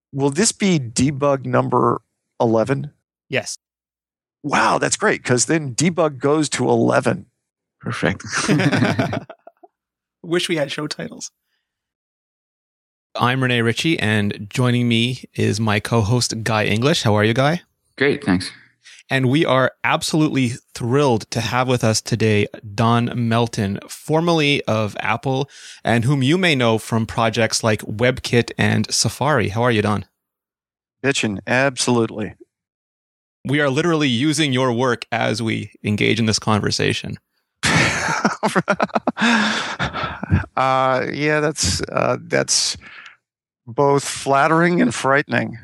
Will this be debug number 11? Yes. Wow, that's great, because then debug goes to 11. Perfect. Wish we had show titles. I'm Renee Ritchie, and joining me is my co-host, Guy English. How are you, Guy? Great, thanks. And we are absolutely thrilled to have with us today Don Melton, formerly of Apple, and whom you may know from projects like WebKit and Safari. How are you, Don? Bitchin', absolutely. We are literally using your work as we engage in this conversation. Yeah, that's both flattering and frightening.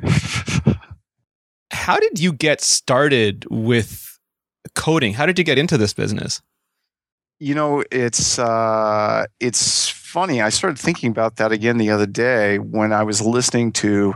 How did you get started with coding? How did you get into this business? You know, it's funny. I started thinking about that again the other day when I was listening to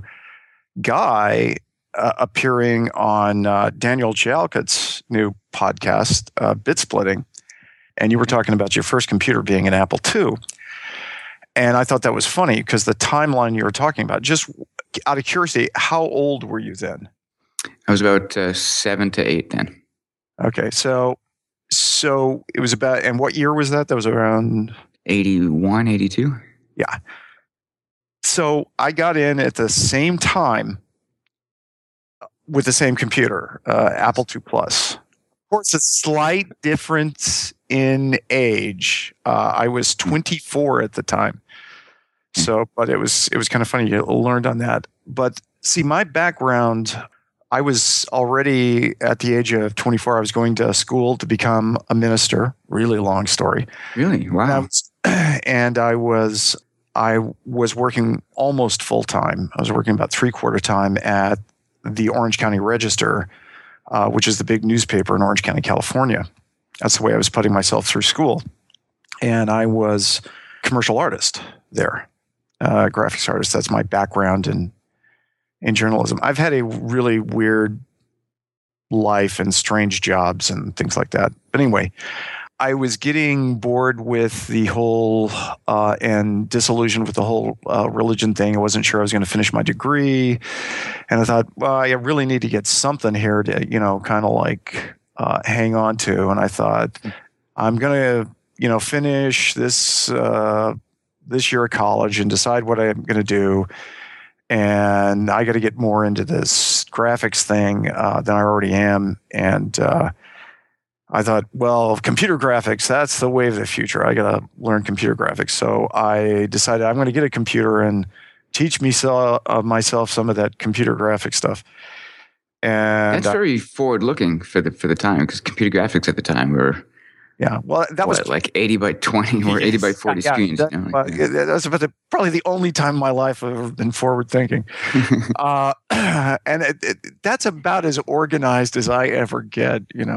Guy appearing on Daniel Jalkut's new podcast, Bit Splitting, and you were talking about your first computer being an Apple II. And I thought that was funny because the timeline you were talking about, just out of curiosity, how old were you then? I was about 7 to 8 then. Okay, so it was about, and what year was that? That was around 81, 82? Yeah. So I got in at the same time with the same computer, Apple II Plus. Of course, a slight difference in age. I was 24 at the time. So, but it was kind of funny. You learned on that. But see, my background, I was already at the age of 24. I was going to school to become a minister. Really long story. Really? Wow. And I was working almost full time. I was working about 3/4 time at the Orange County Register, which is the big newspaper in Orange County, California. That's the way I was putting myself through school. And I was a commercial artist there, graphics artist. That's my background in journalism. I've had a really weird life and strange jobs and things like that. But anyway, I was getting bored with the whole and disillusioned with the whole religion thing. I wasn't sure I was going to finish my degree. And I thought, well, I really need to get something here to, kind of like hang on to. And I thought, I'm going to, finish this year of college and decide what I'm going to do. And I got to get more into this graphics thing than I already am. And I thought, well, computer graphics, that's the way of the future. I got to learn computer graphics. So I decided I'm going to get a computer and teach myself some of that computer graphics stuff. And that's very forward-looking for the time, because computer graphics at the time were... Yeah, well, that was like 80 by 20 or 80 by 40 screens. That's probably the only time in my life I've ever been forward thinking. And that's about as organized as I ever get, in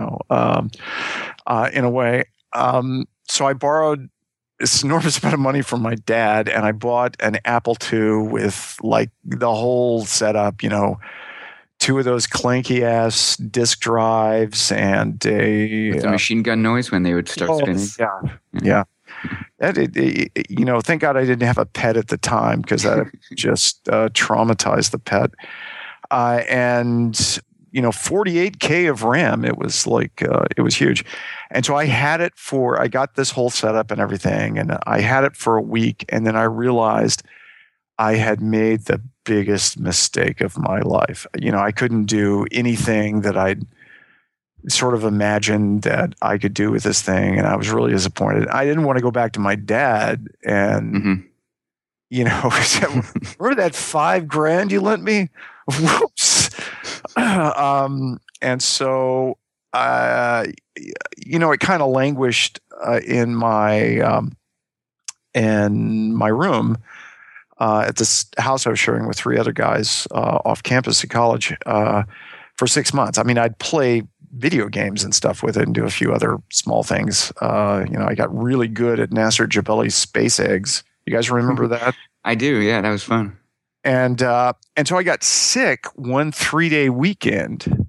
a way. So I borrowed this enormous amount of money from my dad, and I bought an Apple II with like the whole setup, 2 of those clanky ass disk drives and with the machine gun noise when they would start spinning. Yeah. Thank God I didn't have a pet at the time, because that just traumatized the pet. And 48K of RAM. It was like it was huge. And so I got this whole setup and everything, and I had it for a week, and then I realized I had made the biggest mistake of my life. I couldn't do anything that I'd sort of imagined that I could do with this thing, and I was really disappointed. I didn't want to go back to my dad and, remember that $5,000 you lent me? Whoops. And so, it kind of languished in my room. At this house I was sharing with 3 other guys off campus at college for 6 months. I mean, I'd play video games and stuff with it and do a few other small things. I got really good at Nasser Jabeli's Space Eggs. You guys remember that? I do, yeah, that was fun. And so I got sick one 3-day weekend.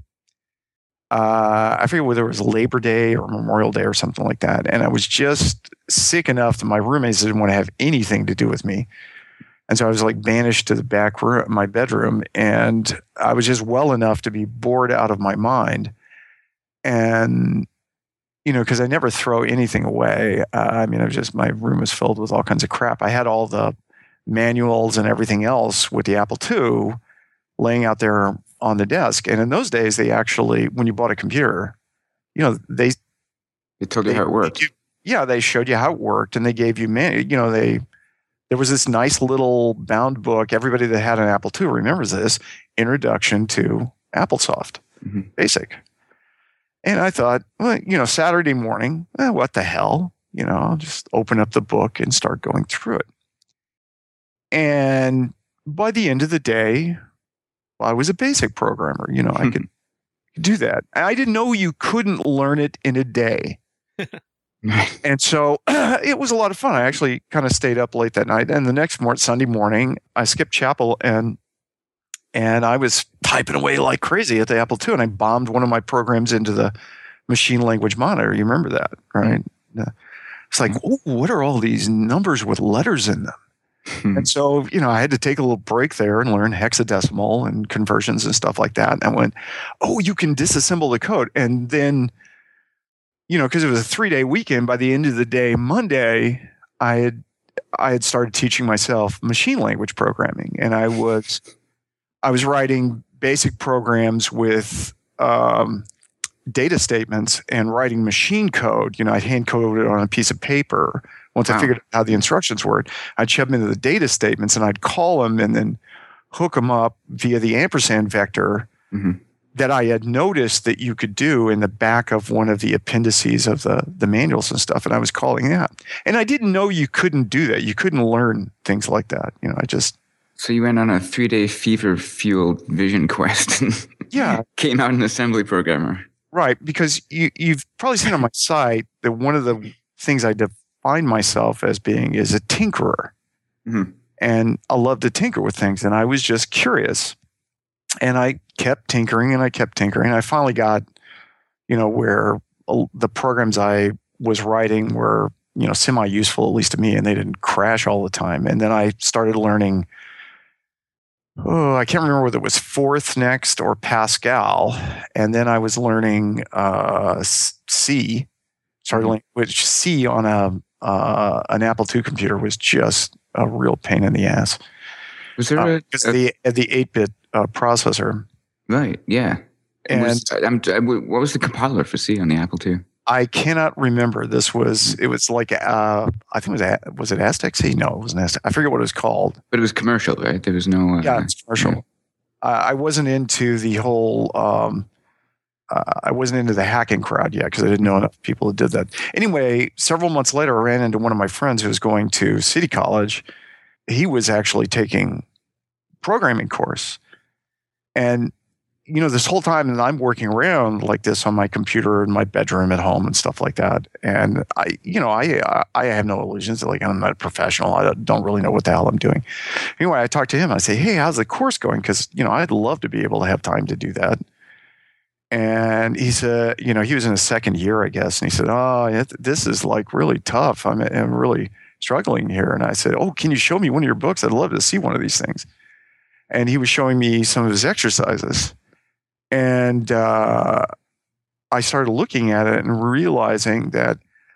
I forget whether it was Labor Day or Memorial Day or something like that. And I was just sick enough that my roommates didn't want to have anything to do with me. And so I was like banished to the back room, my bedroom, and I was just well enough to be bored out of my mind. And, because I never throw anything away. I mean, my room was filled with all kinds of crap. I had all the manuals and everything else with the Apple II laying out there on the desk. And in those days, they actually, when you bought a computer, they told you how it worked. They showed you how it worked, and they gave you there was this nice little bound book. Everybody that had an Apple II remembers this, Introduction to AppleSoft, Basic. And I thought, well, Saturday morning, what the hell? I'll just open up the book and start going through it. And by the end of the day, I was a basic programmer. I could do that. I didn't know you couldn't learn it in a day. And so it was a lot of fun. I actually kind of stayed up late that night. And the next Sunday morning, I skipped chapel and I was typing away like crazy at the Apple II. And I bombed one of my programs into the machine language monitor. You remember that, right? It's like, oh, what are all these numbers with letters in them? And so, I had to take a little break there and learn hexadecimal and conversions and stuff like that. And I went, oh, you can disassemble the code. And then, because it was a 3-day weekend, by the end of the day, Monday, I had started teaching myself machine language programming. And I was writing basic programs with data statements and writing machine code. I'd hand code it on a piece of paper. Once I figured out how the instructions worked, I'd shove them into the data statements and I'd call them and then hook them up via the ampersand vector that I had noticed that you could do in the back of one of the appendices of the manuals and stuff. And I was calling that. And I didn't know you couldn't do that. You couldn't learn things like that. So you went on a 3-day fever-fueled vision quest and came out an assembly programmer. Right, because you've probably seen on my site that one of the things I define myself as being is a tinkerer. And I love to tinker with things, and I was just curious. And I kept tinkering, and I kept tinkering. I finally got, where the programs I was writing were, semi-useful, at least to me, and they didn't crash all the time. And then I started learning, I can't remember whether it was Forth next or Pascal. And then I was learning C. Which C on an Apple II computer was just a real pain in the ass. Was there because the 8-bit processor? Right. Yeah. And what was the compiler for C on the Apple II? I cannot remember. It was like I think was it Aztec C? No, it wasn't Aztec. I forget what it was called. But it was commercial, right? There was no. It's commercial. Yeah. I wasn't into the whole. I wasn't into the hacking crowd yet because I didn't know enough people that did that. Anyway, several months later, I ran into one of my friends who was going to City College. He was actually taking programming course, and this whole time that I'm working around like this on my computer in my bedroom at home and stuff like that. And I have no illusions. Like, I'm not a professional. I don't really know what the hell I'm doing. Anyway, I talked to him. I say, hey, how's the course going? Because, I'd love to be able to have time to do that. And he said, he was in his second year, I guess. And he said, oh, this is like really tough. I'm really struggling here. And I said, oh, can you show me one of your books? I'd love to see one of these things. And he was showing me some of his exercises. And I started looking at it and realizing that,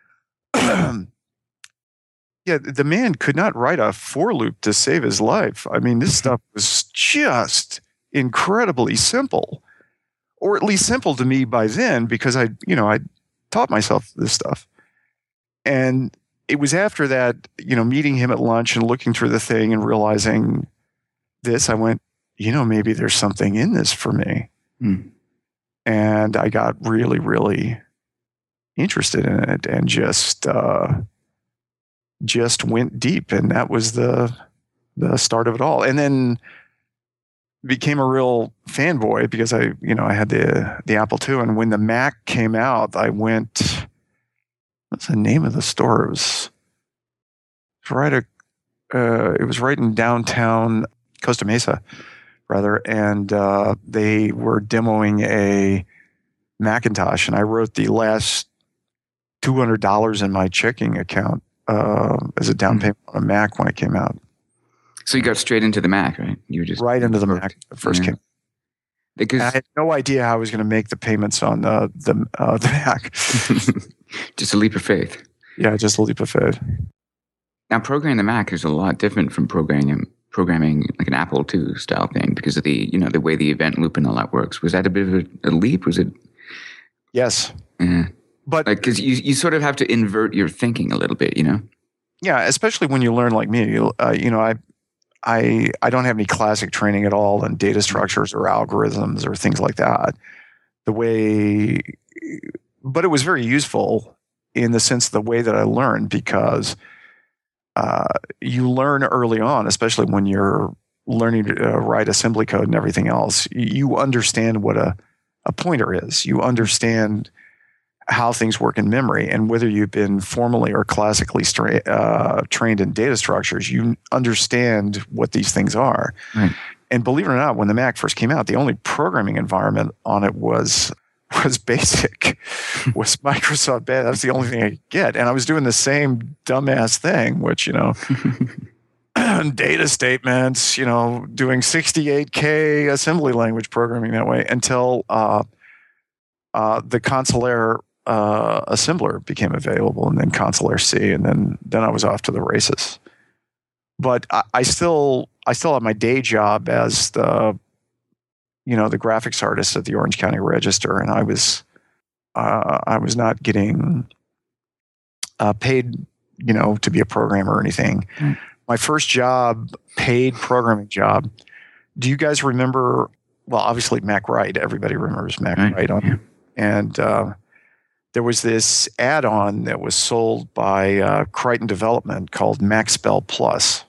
the man could not write a for loop to save his life. I mean, this stuff was just incredibly simple, or at least simple to me by then, because I taught myself this stuff. And it was after that, meeting him at lunch and looking through the thing and realizing this, I went, maybe there's something in this for me. And I got really, really interested in it and just went deep. And that was the start of it all. And then became a real fanboy because I had the Apple II. And when the Mac came out, I went, what's the name of the store? It was right in downtown Costa Mesa, rather, and they were demoing a Macintosh, and I wrote the last $200 in my checking account as a down payment on a Mac when it came out. So you got straight into the Mac, right? You were just right into the Mac the first came. Because I had no idea how I was going to make the payments on the Mac. Just a leap of faith. Yeah, just a leap of faith. Now, programming the Mac is a lot different from programming like an Apple II style thing because of the way the event loop and all that works. Was that a bit of a leap? Was it? Yes. Yeah. But because you sort of have to invert your thinking a little bit, Yeah, especially when you learn like me. I don't have any classic training at all in data structures or algorithms or things like that. But it was very useful in the sense of the way that I learned because you learn early on, especially when you're learning to write assembly code and everything else. You understand what a pointer is. You understand how things work in memory, and whether you've been formally or classically trained in data structures, you understand what these things are. Right. And believe it or not, when the Mac first came out, the only programming environment on it was BASIC, was Microsoft Basic. That's the only thing I could get, and I was doing the same dumbass thing, which data statements, doing 68K assembly language programming that way until the Consul assembler became available, and then Consul C, and then I was off to the races. But I still have my day job as the graphics artist at the Orange County Register, and I was not getting paid to be a programmer or anything. Mm. My first job, paid programming job. Do you guys remember? Well, obviously MacWrite. Everybody remembers MacWrite on. Yeah. And there was this add-on that was sold by Crichton Development called MacSpell Plus.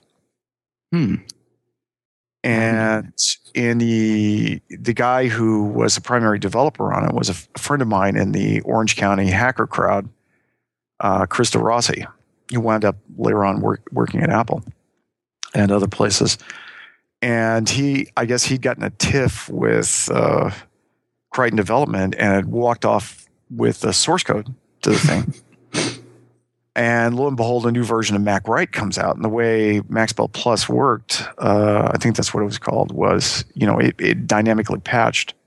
And the guy who was the primary developer on it was a friend of mine in the Orange County hacker crowd, Krista Rossi, who wound up later on working at Apple and other places. And I guess he'd gotten a tiff with Crichton Development and had walked off with the source code to the thing. And lo and behold, a new version of MacWrite comes out. And the way MacSpell Plus worked, I think that's what it was called, was, it dynamically patched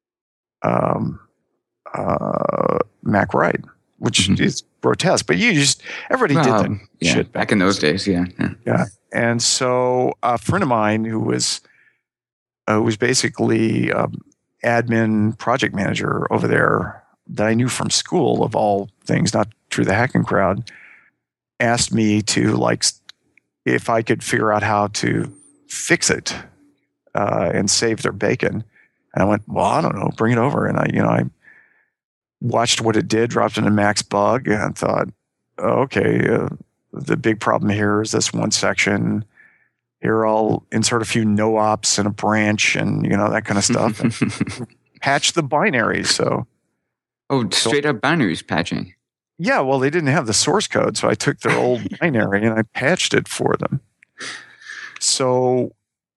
MacWrite, which is grotesque. But everybody did that shit back in those days, yeah. And so a friend of mine who was basically admin project manager over there that I knew from school, of all things, not through the hacking crowd, asked me to, if I could figure out how to fix it and save their bacon. And I went, well, I don't know, bring it over. And I watched what it did, dropped in a MaxBug, and thought, okay, the big problem here is this one section. Here I'll insert a few no-ops and a branch and, that kind of stuff. And patch the binaries, so... Oh, straight up binaries patching. Yeah, well, they didn't have the source code, so I took their old binary and I patched it for them. So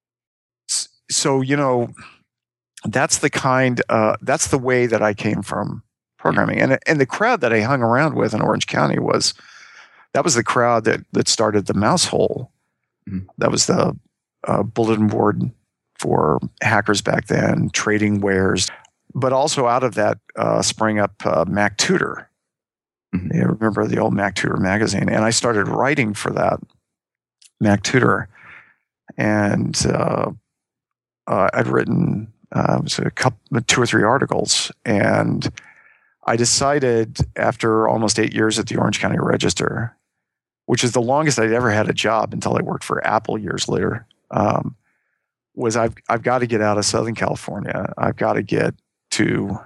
that's that's the way that I came from programming. And the crowd that I hung around with in Orange County was the crowd that started the Mouse Hole. Mm-hmm. That was the bulletin board for hackers back then, trading wares. But also out of that sprang up Mac Tutor. Mm-hmm. You remember the old Mac Tutor magazine? And I started writing for that Mac Tutor. And I'd written two or three articles. And I decided after almost 8 years at the Orange County Register, which is the longest I'd ever had a job until I worked for Apple years later, was I've got to get out of Southern California. I've got to get to,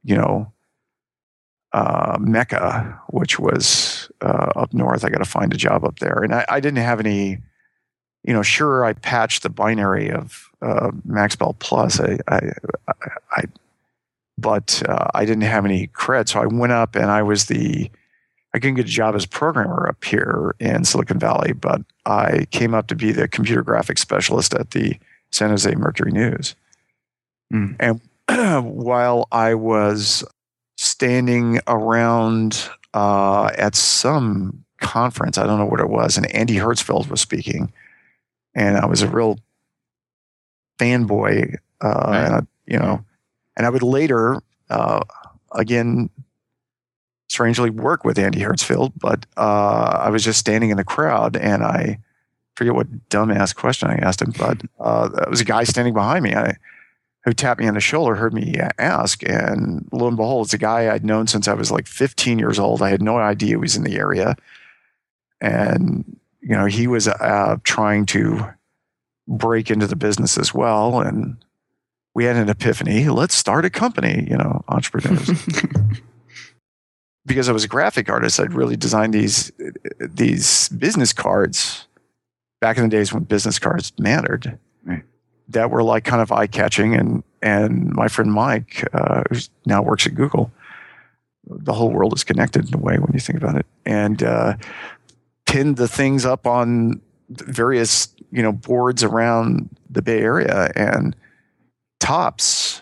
Mecca, which was up north. I got to find a job up there. And I didn't have any, sure, I patched the binary of MacSpell Plus. But I didn't have any cred. So I went up and I couldn't get a job as a programmer up here in Silicon Valley, but I came up to be the computer graphics specialist at the San Jose Mercury News. Mm. And while I was standing around at some conference, I don't know what it was, and Andy Hertzfeld was speaking. and I was a real fanboy, and and I would later, again, strangely work with Andy Hertzfeld, but I was just standing in the crowd, and I forget what dumbass question I asked him, but there was a guy standing behind me who tapped me on the shoulder, heard me ask, and lo and behold, it's a guy I'd known since I was like 15 years old. I had no idea he was in the area, and he was trying to break into the business as well, and we had an epiphany. Let's start a company, entrepreneurs. Because I was a graphic artist, I'd really designed these business cards back in the days when business cards mattered, right, that were like kind of eye-catching. And my friend Mike, who now works at Google, the whole world is connected in a way when you think about it, and pinned the things up on various boards around the Bay Area. And Topps,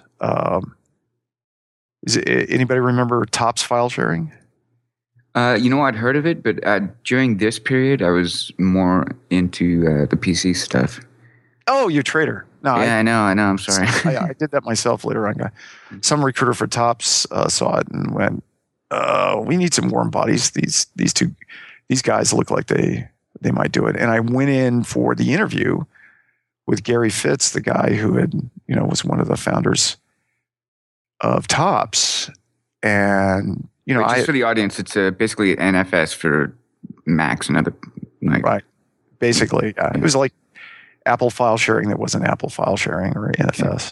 anybody remember Topps file sharing? I'd heard of it, but during this period, I was more into the PC stuff. Oh, you're a trader. No, yeah, I know. I'm sorry. I did that myself later on. Some recruiter for Topps saw it and went, "We need some warm bodies. These guys look like they might do it." And I went in for the interview with Gary Fitz, the guy who had was one of the founders of Topps, and just for the audience, it's basically NFS for Macs and other right. Basically, it was like Apple file sharing that wasn't Apple file sharing or NFS,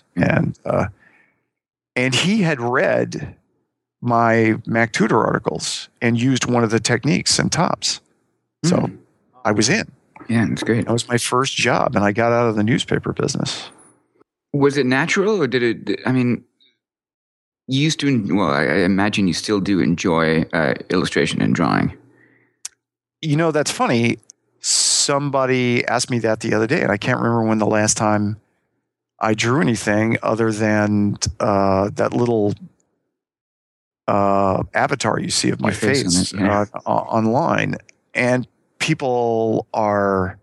and he had read my Mac Tutor articles and used one of the techniques in Topps, so I was in. Yeah, it's great. That was my first job, and I got out of the newspaper business. Was it natural, or did it? I mean, you used to. Well, I imagine you still do enjoy illustration and drawing. That's funny. Somebody asked me that the other day, and I can't remember when the last time I drew anything other than that little avatar you see of my face online. And people are,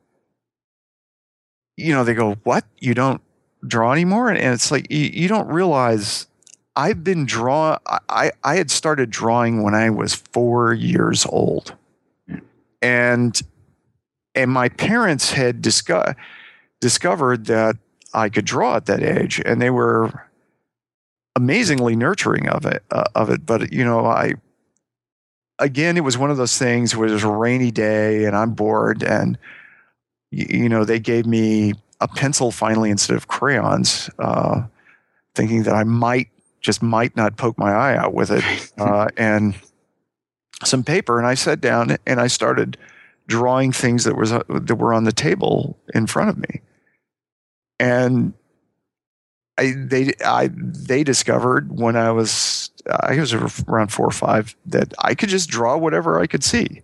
they go, "What? You don't draw anymore?" And it's like, you don't realize I've been I had started drawing when I was 4 years old. And my parents had discovered that I could draw at that age, and they were amazingly nurturing of it. But again, it was one of those things where there's a rainy day and I'm bored, and they gave me a pencil finally instead of crayons, thinking that I might not poke my eye out with it, and some paper. And I sat down and I started drawing things that were on the table in front of me. And they discovered when I was around 4 or 5 that I could just draw whatever I could see.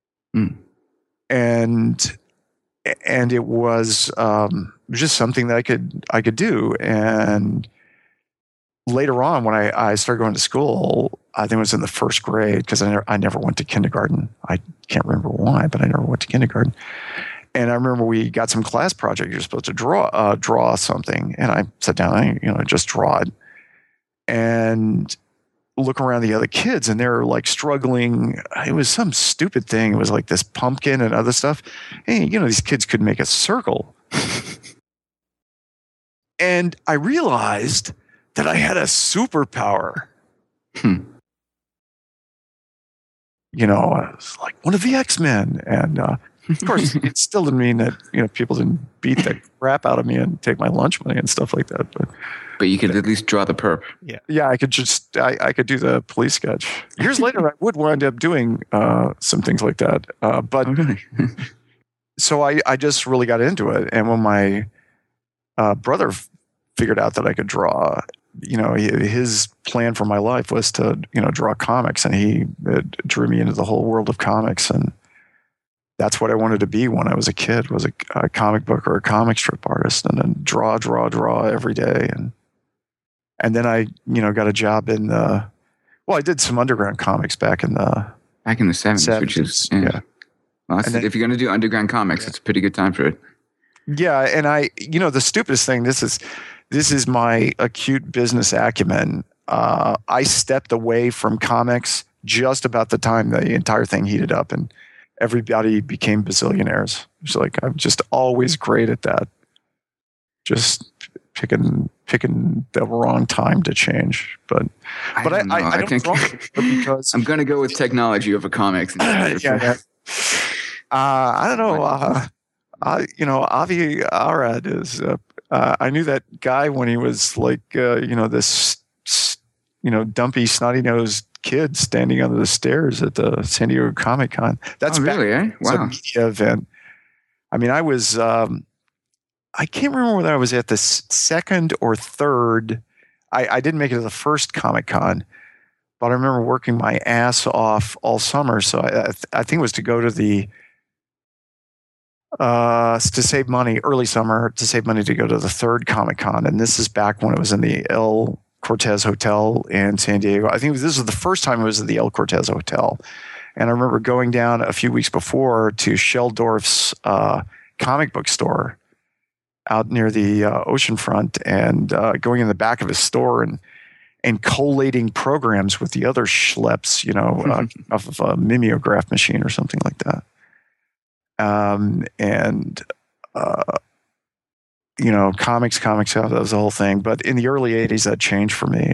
And it was just something that I could do. And later on, when I started going to school, I think it was in the first grade, because I never went to kindergarten. I can't remember why, but I never went to kindergarten. And I remember we got some class project. You're supposed to draw something, and I sat down, I just draw it, and look around the other kids, and they're like struggling. It was some stupid thing. It was like this pumpkin and other stuff. Hey, these kids could make a circle, and I realized that I had a superpower. I was like one of the X-Men, and of course, it still didn't mean that people didn't beat the crap out of me and take my lunch money and stuff like that. But you could at least draw the perp. Yeah. I could do the police sketch. Years later, I would wind up doing some things like that. So I just really got into it, and when my brother figured out that I could draw, his plan for my life was to, draw comics, and he drew me into the whole world of comics. And that's what I wanted to be when I was a kid, was a comic book or a comic strip artist, and then draw every day. And then I, got a job in I did some underground comics back in the 70s, which is, yeah. Well, if you're going to do underground comics, it's a pretty good time for it. Yeah, and the stupidest thing. This is my acute business acumen. I stepped away from comics just about the time the entire thing heated up, and everybody became bazillionaires. It's like I'm just always great at that. Just picking the wrong time to change. But I don't know. I don't think because I'm going to go with technology over comics. yeah. I don't know. Avi Arad is. I knew that guy when he was like, this, dumpy, snotty-nosed kid standing under the stairs at the San Diego Comic Con. That's really, eh? Wow. A media event. I mean, I was. I can't remember whether I was at the second or third. I didn't make it to the first Comic Con, but I remember working my ass off all summer. So I think it was to go to the. To save money, early summer, to save money to go to the third Comic Con. And this is back when it was in the El Cortez Hotel in San Diego. I think this was the first time it was at the El Cortez Hotel. And I remember going down a few weeks before to Sheldorf's comic book store out near the oceanfront and going in the back of his store and collating programs with the other schleps, off of a mimeograph machine or something like that. Comics, that was the whole thing. But in the early 80s, that changed for me.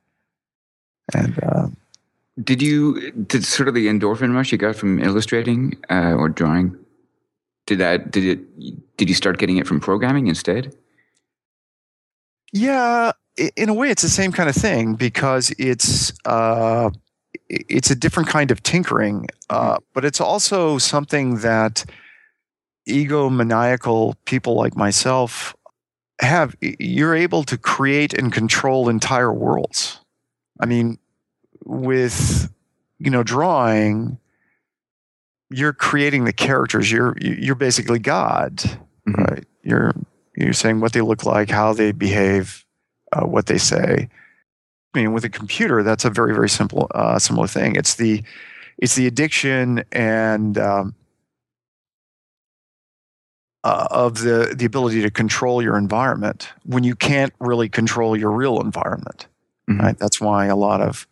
Did sort of the endorphin rush you got from illustrating or drawing? Did you start getting it from programming instead? Yeah, in a way, it's the same kind of thing because it's a different kind of tinkering, but it's also something that egomaniacal people like myself have. You're able to create and control entire worlds. I mean, with drawing, you're creating the characters. You're basically God, right? You're saying what they look like, how they behave, what they say. I mean, with a computer, that's a very, very simple, similar thing. It's the addiction and of the ability to control your environment when you can't really control your real environment. Right? That's why a lot of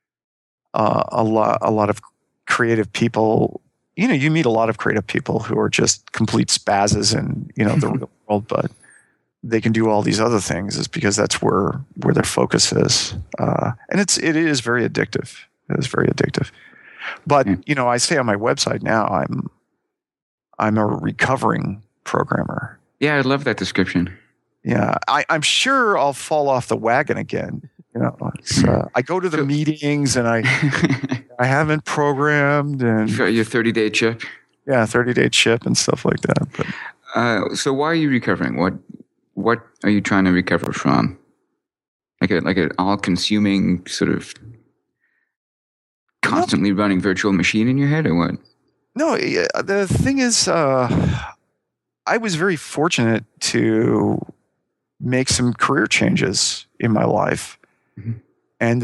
creative people. You meet a lot of creative people who are just complete spazzes in the real world, but they can do all these other things is because that's where their focus is. And it is very addictive. It is very addictive. But, I say on my website now, I'm a recovering programmer. Yeah, I love that description. Yeah. I'm sure I'll fall off the wagon again. I go to the meetings and I haven't programmed and you got your 30-day chip. Yeah, 30-day chip and stuff like that. But, so why are you recovering? What are you trying to recover from? Like an all-consuming sort of constantly running virtual machine in your head, or what? No, the thing is, I was very fortunate to make some career changes in my life, and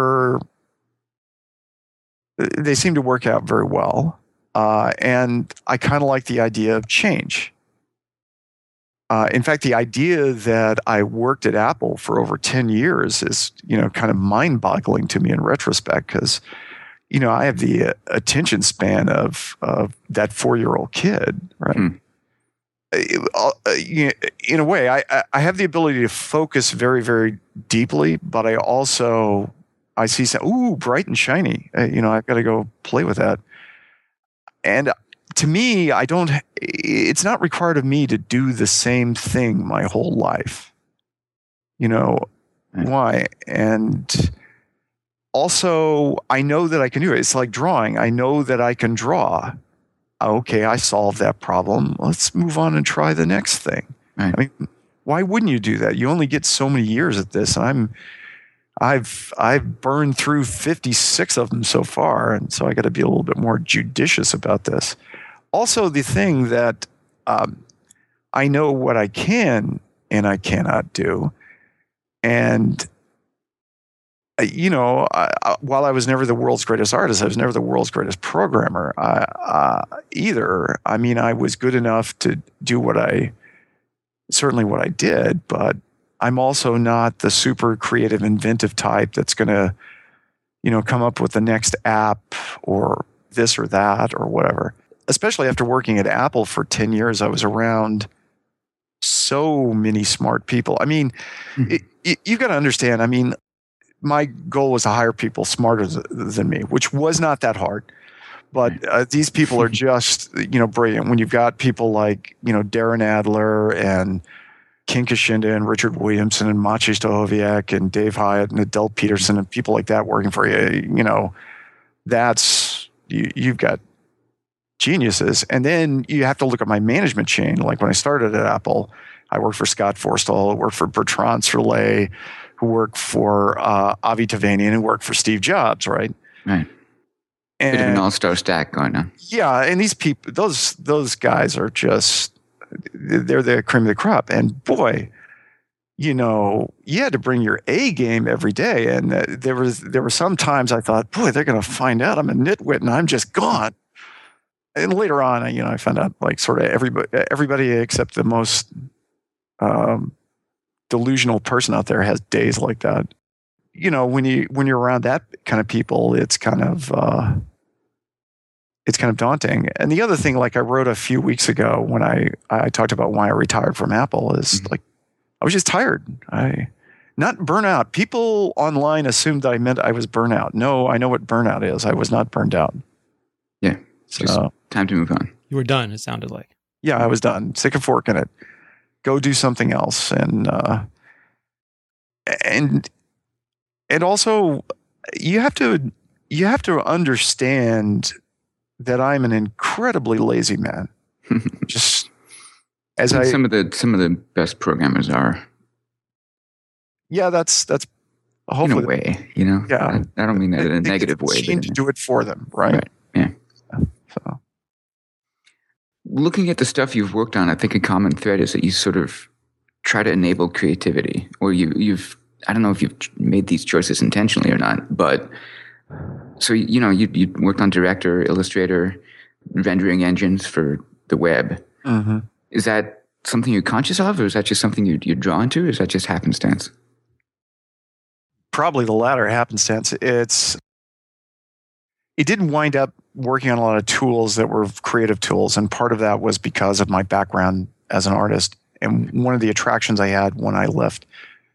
they seemed to work out very well. And I kind of like the idea of change. In fact, the idea that I worked at Apple for over 10 years is, kind of mind-boggling to me in retrospect because, I have the attention span of that 4-year-old kid, right? In a way, I have the ability to focus very, very deeply, but I see some, bright and shiny. I've got to go play with that. And to me, it's not required of me to do the same thing my whole life. Why? And also, I know that I can do it. It's like drawing. I know that I can draw. Okay, I solved that problem. Let's move on and try the next thing. Right. I mean, why wouldn't you do that? You only get so many years at this. I've burned through 56 of them so far, and so I got to be a little bit more judicious about this. Also, the thing that I know what I can and I cannot do, and while I was never the world's greatest artist, I was never the world's greatest programmer either. I mean, I was good enough to do what I certainly what I did, but I'm also not the super creative, inventive type that's going to, come up with the next app or this or that or whatever. Especially after working at Apple for 10 years, I was around so many smart people. I mean, you've got to understand, I mean, my goal was to hire people smarter than me, which was not that hard. But these people are just, brilliant. When you've got people like, Darren Adler and Ken Kashinda and Richard Williamson and Maciej Stachowiak and Dave Hyatt and Adele Peterson and people like that working for you, you've got geniuses. And then you have to look at my management chain. Like when I started at Apple, I worked for Scott Forstall, I worked for Bertrand Serlet, who worked for Avi Tevanian, who worked for Steve Jobs, right? Right. And, bit of an all-star stack going on. Yeah, and these people, those guys are just, they're the cream of the crop. And boy, you had to bring your A game every day. And there were some times I thought, boy, they're going to find out I'm a nitwit and I'm just gone. And later on, I found out like sort of everybody except the most delusional person out there has days like that. When you're around that kind of people, it's kind of daunting. And the other thing, like I wrote a few weeks ago when I talked about why I retired from Apple, is like I was just tired. Not burnout. People online assumed I meant I was burnout. No, I know what burnout is. I was not burned out. Yeah, just time to move on. You were done. It sounded like. Yeah, I was done. Stick a fork in it. Go do something else. And also you have to understand that I'm an incredibly lazy man. Just as some of the best programmers are. Yeah, that's hopefully in a way, Yeah, I don't mean that in a negative way. To do it for them, right? Yeah. So, looking at the stuff you've worked on, I think a common thread is that you sort of try to enable creativity, or you've. I don't know if you've made these choices intentionally or not, but so you worked on Director, Illustrator, rendering engines for the web. Mm-hmm. Is that something you're conscious of, or is that just something you're drawn to, or is that just happenstance? Probably the latter, happenstance. It didn't wind up working on a lot of tools that were creative tools, and part of that was because of my background as an artist. And one of the attractions I had when I left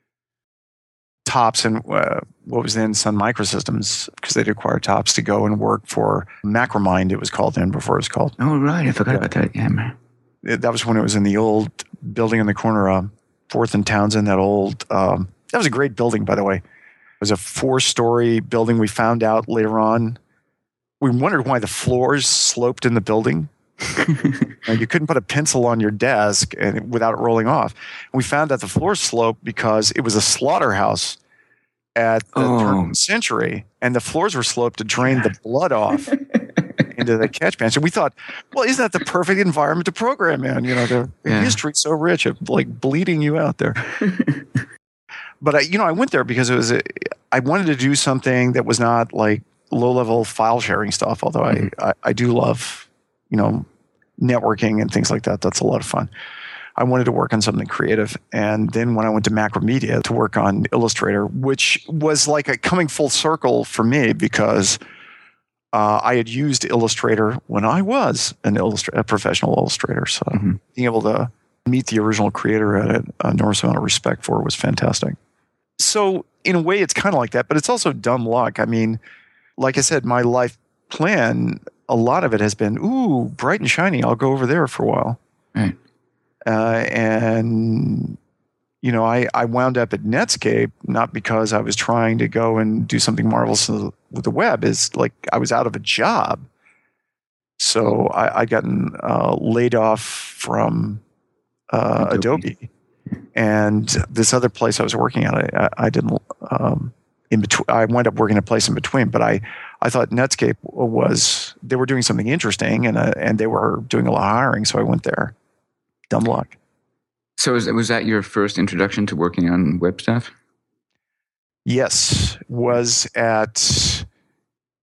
TOPS and what was then Sun Microsystems, because they'd acquired TOPS, to go and work for Macromind, it was called then, before it was called. Oh, right. I forgot about that. Yeah, man. That was when it was in the old building in the corner of 4th and Townsend, that was a great building, by the way. It was a 4-story building. We found out later on, we wondered why the floors sloped in the building. You couldn't put a pencil on your desk without it rolling off. And we found that the floor sloped because it was a slaughterhouse at the turn of the century, and the floors were sloped to drain the blood off into the catch pan. So we thought, well, isn't that the perfect environment to program in? The history's so rich of like bleeding you out there. But I went there because I wanted to do something that was not like low-level file sharing stuff. Although I do love, networking and things like that. That's a lot of fun. I wanted to work on something creative. And then when I went to Macromedia to work on Illustrator, which was like a coming full circle for me because I had used Illustrator when I was a professional illustrator. So being able to meet the original creator at an enormous amount of respect for was fantastic. So in a way, it's kind of like that, but it's also dumb luck. I mean, like I said, my life plan, a lot of it has been, bright and shiny. I'll go over there for a while. Right. And, I wound up at Netscape, not because I was trying to go and do something marvelous with the web. Is like I was out of a job. So I'd gotten laid off from Adobe. And this other place I was working at, I didn't, in between, I wound up working a place in between, but I thought Netscape they were doing something interesting and they were doing a lot of hiring. So I went there. Dumb luck. So was that your first introduction to working on web stuff? Yes. Was at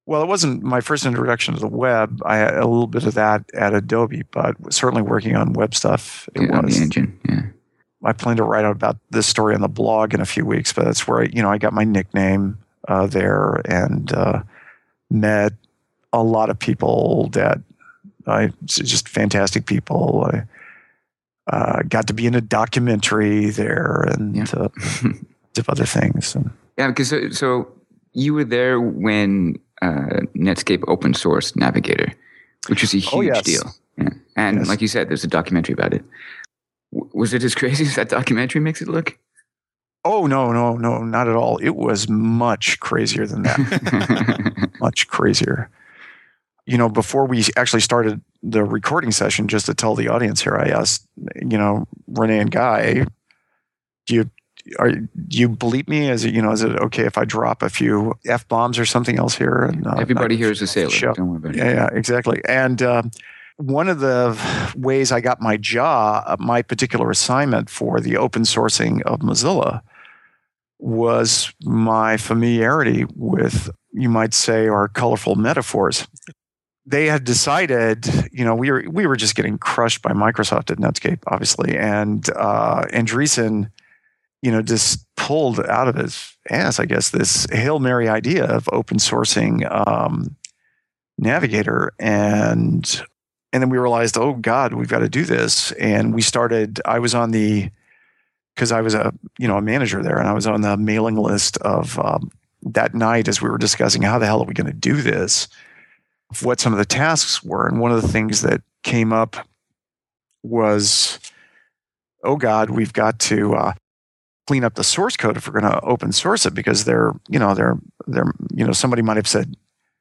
Well, it wasn't my first introduction to the web. I had a little bit of that at Adobe, but certainly working on web stuff, it On the was. engine, yeah. I plan to write out about this story on the blog in a few weeks, but that's where I got my nickname there and met a lot of people that just fantastic people. I got to be in a documentary there and other things. Yeah, because so you were there when Netscape open source Navigator, which was a huge deal. Yeah. And like you said, there's a documentary about it. Was it as crazy as that documentary makes it look? Oh, no, not at all. It was much crazier than that. Much crazier. Before we actually started the recording session, just to tell the audience here, I asked, Renee and Guy, do you bleep me? Is it okay if I drop a few F-bombs or something else here? And, everybody here is a sailor. Show. Don't worry about it. Yeah, exactly. And one of the ways I got my my particular assignment for the open sourcing of Mozilla was my familiarity with, you might say, our colorful metaphors. They had decided, we were just getting crushed by Microsoft at Netscape, obviously, and Andreessen, just pulled out of his ass, I guess, this Hail Mary idea of open sourcing Navigator, and then we realized, oh God, we've got to do this, and we started. I was on because I was a manager there, and I was on the mailing list of that night as we were discussing how the hell are we going to do this, what some of the tasks were. And one of the things that came up was, oh God, we've got to clean up the source code if we're going to open source it, because somebody might have said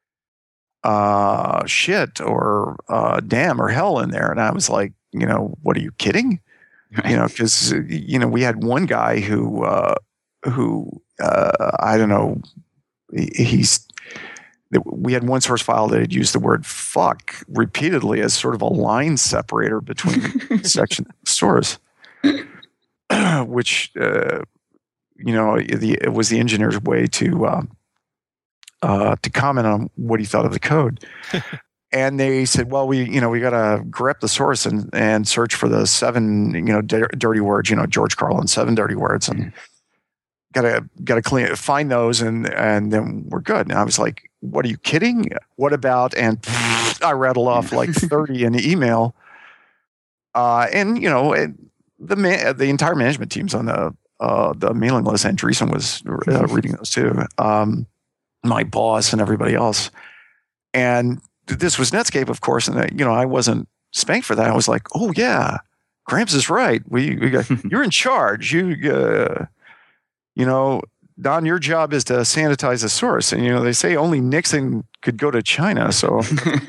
shit or damn or hell in there. And I was like, what, are you kidding? Right. Because we had one guy who I don't know, we had one source file that had used the word fuck repeatedly as sort of a line separator between section source, which it was the engineer's way to comment on what he thought of the code. And they said, well, we got to grep the source and search for the 7 dirty words, George Carlin 7 dirty words, and gotta find those, and then we're good. And I was like, what, are you kidding? What about? And I rattled off like 30 in the email, and the entire management team's on the mailing list. Andreessen was reading those too. My boss and everybody else, and this was Netscape, of course, and I wasn't spanked for that. I was like, oh yeah, Gramps is right. We got you're in charge. Don, your job is to sanitize the source. And, they say only Nixon could go to China. So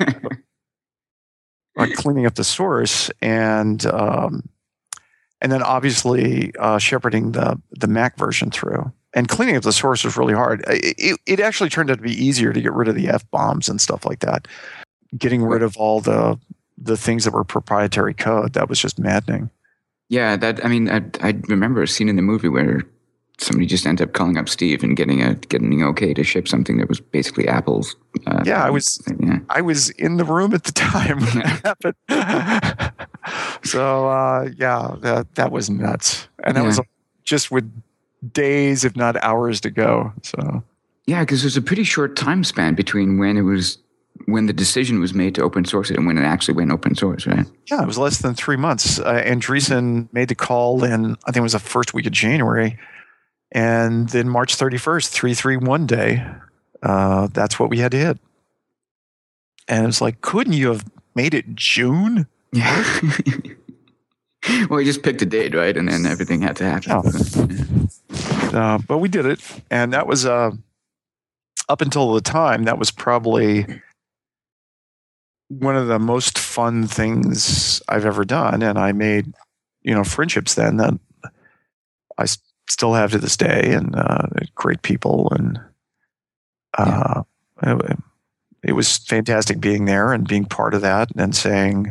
cleaning up the source and then obviously shepherding the Mac version through. And cleaning up the source was really hard. It actually turned out to be easier to get rid of the F-bombs and stuff like that. Getting rid of all the things that were proprietary code, that was just maddening. Yeah, I remember a scene in the movie where somebody just ends up calling up Steve and getting an okay to ship something that was basically Apple's. I was in the room at the time when that happened. So that was nuts, and that was just with days, if not hours, to go. So yeah, because there's a pretty short time span between when the decision was made to open source it and when it actually went open source, right? Yeah, it was less than 3 months. Andreessen made the call in, I think it was the first week of January. And then March 31st, 331 day, that's what we had to hit. And it's like, couldn't you have made it June? Yeah. Well, you just picked a date, right? And then everything had to happen. Yeah. But we did it. And that was, up until the time, that was probably one of the most fun things I've ever done. And I made, friendships then that I still have to this day, and great people, and it was fantastic being there and being part of that, and saying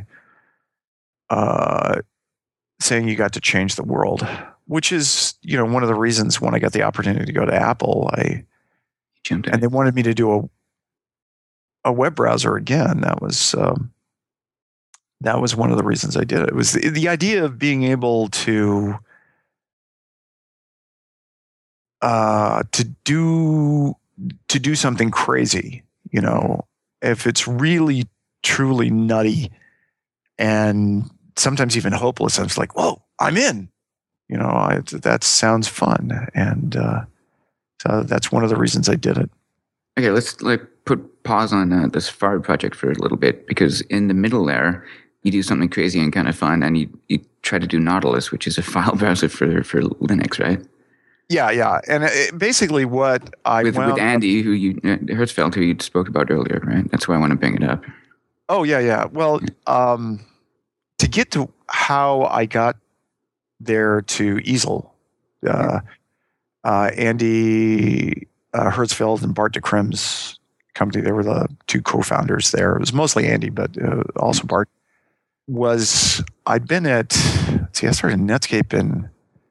you got to change the world, which is one of the reasons when I got the opportunity to go to Apple, and they wanted me to do a web browser again. That was one of the reasons I did it. It was the idea of being able to do something crazy. You know, if it's really truly nutty and sometimes even hopeless, and it's like, whoa, I'm in. You know, that sounds fun, and so that's one of the reasons I did it. Okay, let's put pause on the Safari project for a little bit, because in the middle there, you do something crazy and kind of fun, and you try to do Nautilus, which is a file browser for Linux, right? Yeah, and basically what I with Andy, Hertzfeld, who you spoke about earlier, right? That's why I want to bring it up. Oh yeah. Well, to get to how I got there to Easel, Andy Hertzfeld and Bart de Krim's company, they were the two co-founders there. It was mostly Andy, but also Bart. I started Netscape in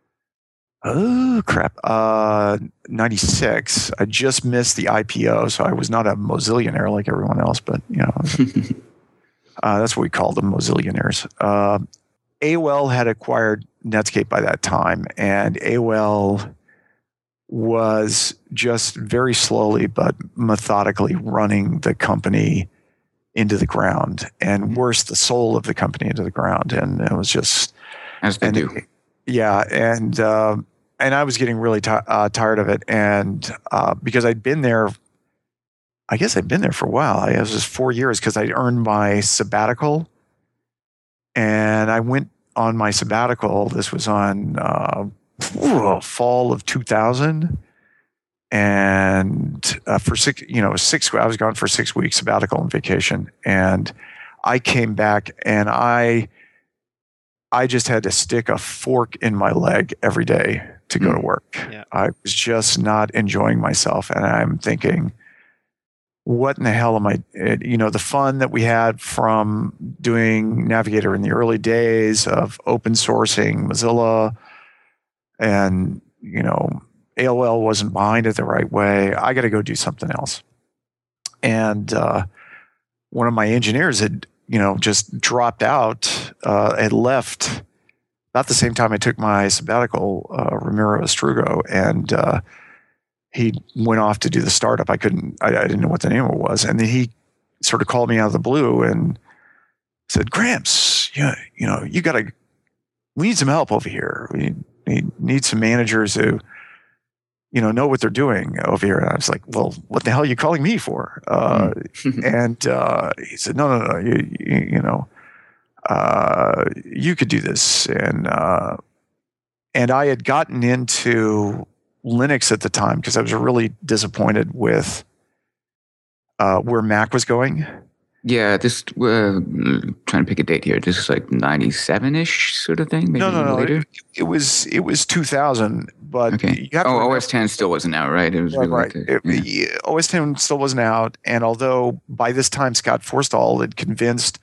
96. I just missed the IPO, so I was not a Mozillionaire like everyone else, but you know, that's what we called them, Mozillionaires. AOL had acquired Netscape by that time, and AOL was just very slowly but methodically running the company into the ground, and worse, the soul of the company into the ground. And it was just, as they do. Yeah, and I was getting really tired of it, and because I'd been there, I guess I'd been there for a while. It was just 4 years because I earned my sabbatical, and I went on my sabbatical. This was on fall of 2000, and for 6 weeks, I was gone for 6 weeks sabbatical and vacation, and I came back, and I just had to stick a fork in my leg every day to go to work. Yeah. I was just not enjoying myself, and I'm thinking, what in the hell am I? The fun that we had from doing Navigator in the early days of open sourcing Mozilla, and AOL wasn't behind it the right way. I got to go do something else. And one of my engineers had just dropped out, had left about the same time I took my sabbatical, Ramiro Estrugo, and he went off to do the startup. I didn't know what the name of it was. And then he sort of called me out of the blue and said, Gramps, we need some help over here. We need some managers who, know what they're doing over here. And I was like, well, what the hell are you calling me for? And he said, no, you could do this. And I had gotten into Linux at the time because I was really disappointed with where Mac was going. Yeah, this trying to pick a date here. This is like 97-ish sort of thing. Maybe No. later. It was 2000, but okay. You have to OS 10 still wasn't out, right? It was right. OS 10 still wasn't out, and although by this time Scott Forstall had convinced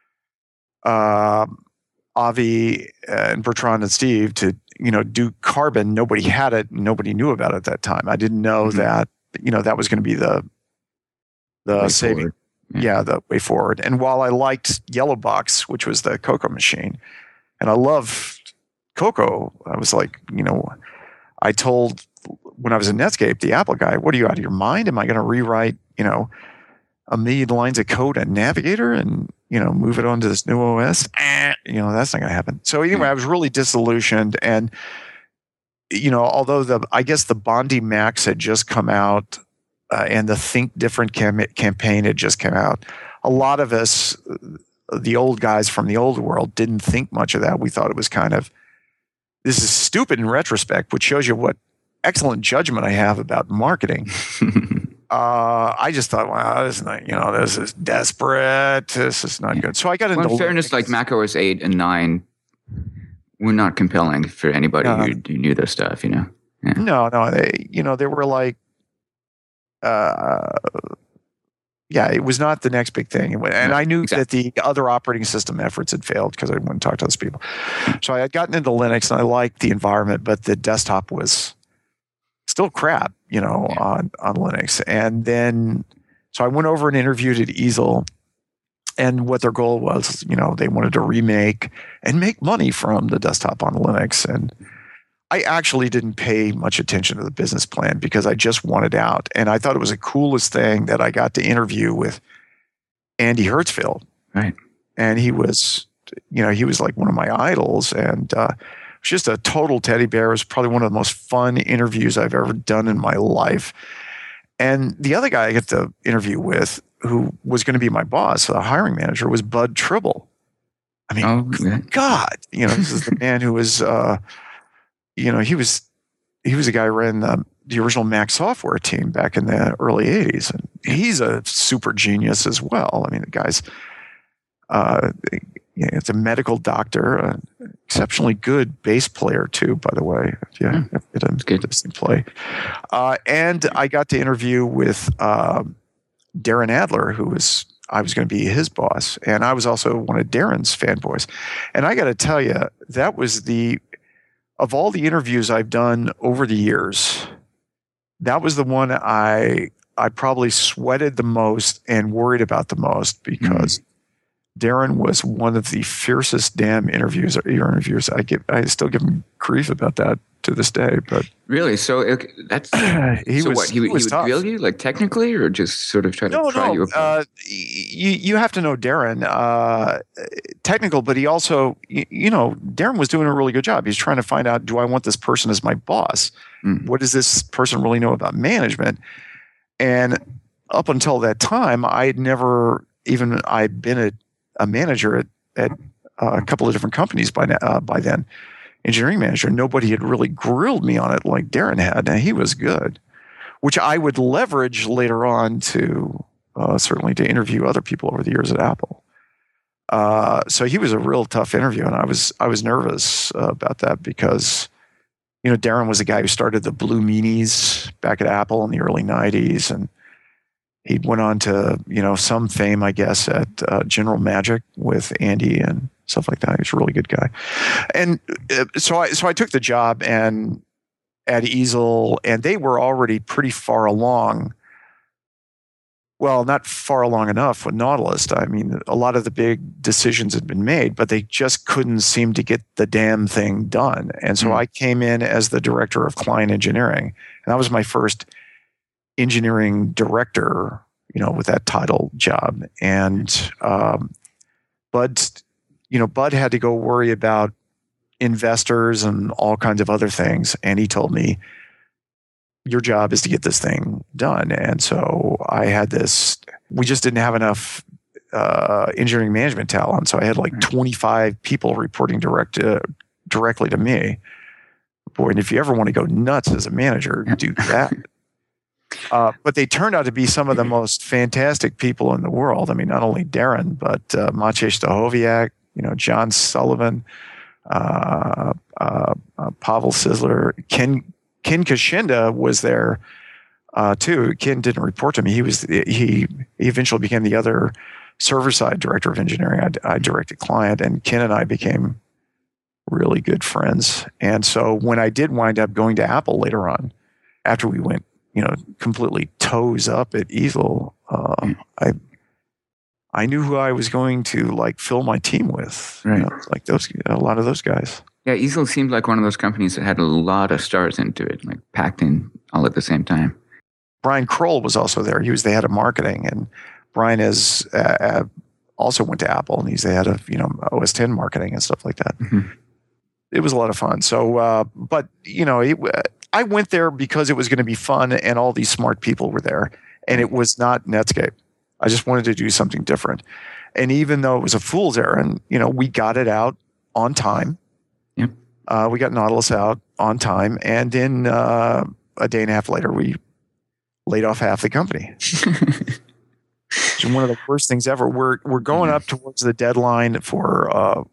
Avi and Bertrand and Steve to do Carbon, nobody had it, nobody knew about it at that time. I didn't know that that was going to be the saving. Yeah, the way forward. And while I liked Yellowbox, which was the Cocoa machine, and I loved Cocoa, I was like, I told, when I was in Netscape, the Apple guy, what are you, out of your mind? Am I going to rewrite, 1 million lines of code at Navigator and, move it on to this new OS? That's not going to happen. So anyway, I was really disillusioned. And, although I guess the Bondi Max had just come out, and the Think Different campaign had just come out. A lot of us, the old guys from the old world, didn't think much of that. We thought it was this is stupid in retrospect, which shows you what excellent judgment I have about marketing. I just thought, wow, this is not, this is desperate. This is not good. So I got into. In fairness, like Mac OS 8 and 9 were not compelling for anybody who knew their stuff. Yeah. No, they were like. It was not the next big thing. And I knew that the other operating system efforts had failed because I wouldn't talk to those people. So I had gotten into Linux and I liked the environment, but the desktop was still crap, on Linux. And then So I went over and interviewed at Easel, and what their goal was, they wanted to remake and make money from the desktop on Linux. And I actually didn't pay much attention to the business plan because I just wanted out. And I thought it was the coolest thing that I got to interview with Andy Hertzfeld. Right. And he was like one of my idols. And it was just a total teddy bear. It was probably one of the most fun interviews I've ever done in my life. And the other guy I got to interview with, who was going to be my boss, the hiring manager, was Bud Tribble. I mean, God, this is the man who was, he was a guy who ran the original Mac software team back in the early 80s. And he's a super genius as well. I mean, the guy's, it's a medical doctor, an exceptionally good bass player too, by the way. If you get him to play. And I got to interview with Darren Adler, I was going to be his boss. And I was also one of Darren's fanboys. And I got to tell you, that was of all the interviews I've done over the years, that was the one I probably sweated the most and worried about the most, because Darren was one of the fiercest damn interviewers. I still give him grief about that to this day. But really, so that's he would drill you, like, technically, or just sort of try to pry you apart? You have to know Darren, technical, but he also, Darren was doing a really good job. He's trying to find out, do I want this person as my boss? What does this person really know about management? And up until that time, I'd been a manager at a couple of different companies by then, engineering manager. Nobody had really grilled me on it like Darren had, and he was good, which I would leverage later on to certainly to interview other people over the years at Apple. So he was a real tough interview, and I was nervous about that because, Darren was the guy who started the Blue Meanies back at Apple in the early 90s, and he went on to, some fame, I guess, at General Magic with Andy and stuff like that. He's a really good guy. And so I took the job and at Easel, and they were already pretty far along. Well, not far along enough with Nautilus. I mean, a lot of the big decisions had been made, but they just couldn't seem to get the damn thing done. And so I came in as the director of client engineering. And that was my first engineering director, with that title job. And Bud had to go worry about investors and all kinds of other things. And he told me, your job is to get this thing done. And so I had we just didn't have enough engineering management talent. So I had like 25 people reporting directly to me. Boy, and if you ever want to go nuts as a manager, do that. But they turned out to be some of the most fantastic people in the world. I mean, not only Darren, but Maciej Stachowiak, John Sullivan, Pavel Sisler, Ken Kashinda was there too. Ken didn't report to me. He eventually became the other server side director of engineering. I directed client, and Ken and I became really good friends. And so when I did wind up going to Apple later on, after we went, completely toes up at Easel, I knew who I was going to fill my team with. Right. A lot of those guys. Yeah, Easel seemed like one of those companies that had a lot of stars into it, like packed in all at the same time. Brian Kroll was also there. He was the head of marketing, and Brian also went to Apple, and he's the head of OS X marketing and stuff like that. Mm-hmm. It was a lot of fun. So, but I went there because it was going to be fun, and all these smart people were there, and it was not Netscape. I just wanted to do something different, and even though it was a fool's errand, we got it out on time. Yep. We got Nautilus out on time, and then a day and a half later, we laid off half the company. It's one of the worst things ever. We're going up towards the deadline for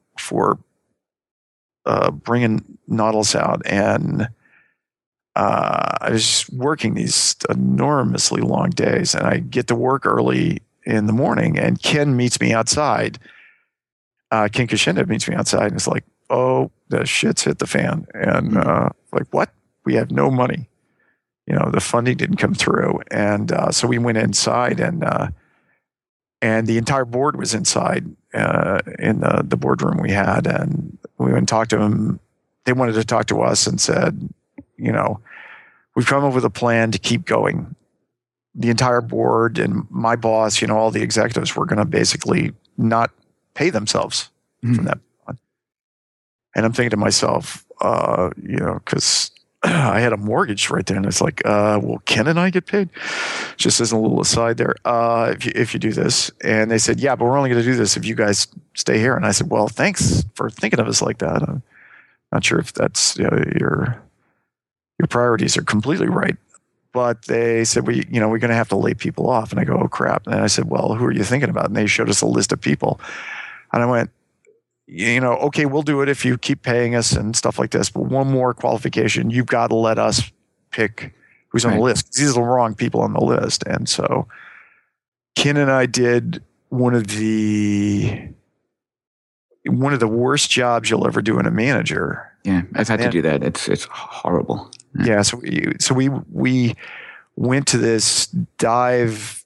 bringing Nautilus out, and I was working these enormously long days, and I get to work early in the morning, and Ken meets me outside. Ken Kashinda meets me outside, and it's like, oh, the shit's hit the fan. And like, what? We have no money. the funding didn't come through. And so we went inside, and the entire board was inside in the boardroom we had. And we went and talked to them. They wanted to talk to us and said, we've come up with a plan to keep going. The entire board and my boss, all the executives were going to basically not pay themselves from that on. And I'm thinking to myself, because I had a mortgage right there, and it's like, well, Ken and I get paid? Just as a little aside there, if you do this. And they said, yeah, but we're only going to do this if you guys stay here. And I said, well, thanks for thinking of us like that. I'm not sure if that's your priorities are completely right. But they said, we're going to have to lay people off. And I go, oh, crap. And I said, well, who are you thinking about? And they showed us a list of people. And I went, okay, we'll do it if you keep paying us and stuff like this. But one more qualification, you've got to let us pick who's on the list. These are the wrong people on the list. And so Ken and I did one of the worst jobs you'll ever do in a manager. Yeah, I've had to do that. It's horrible. Yeah, so we went to this dive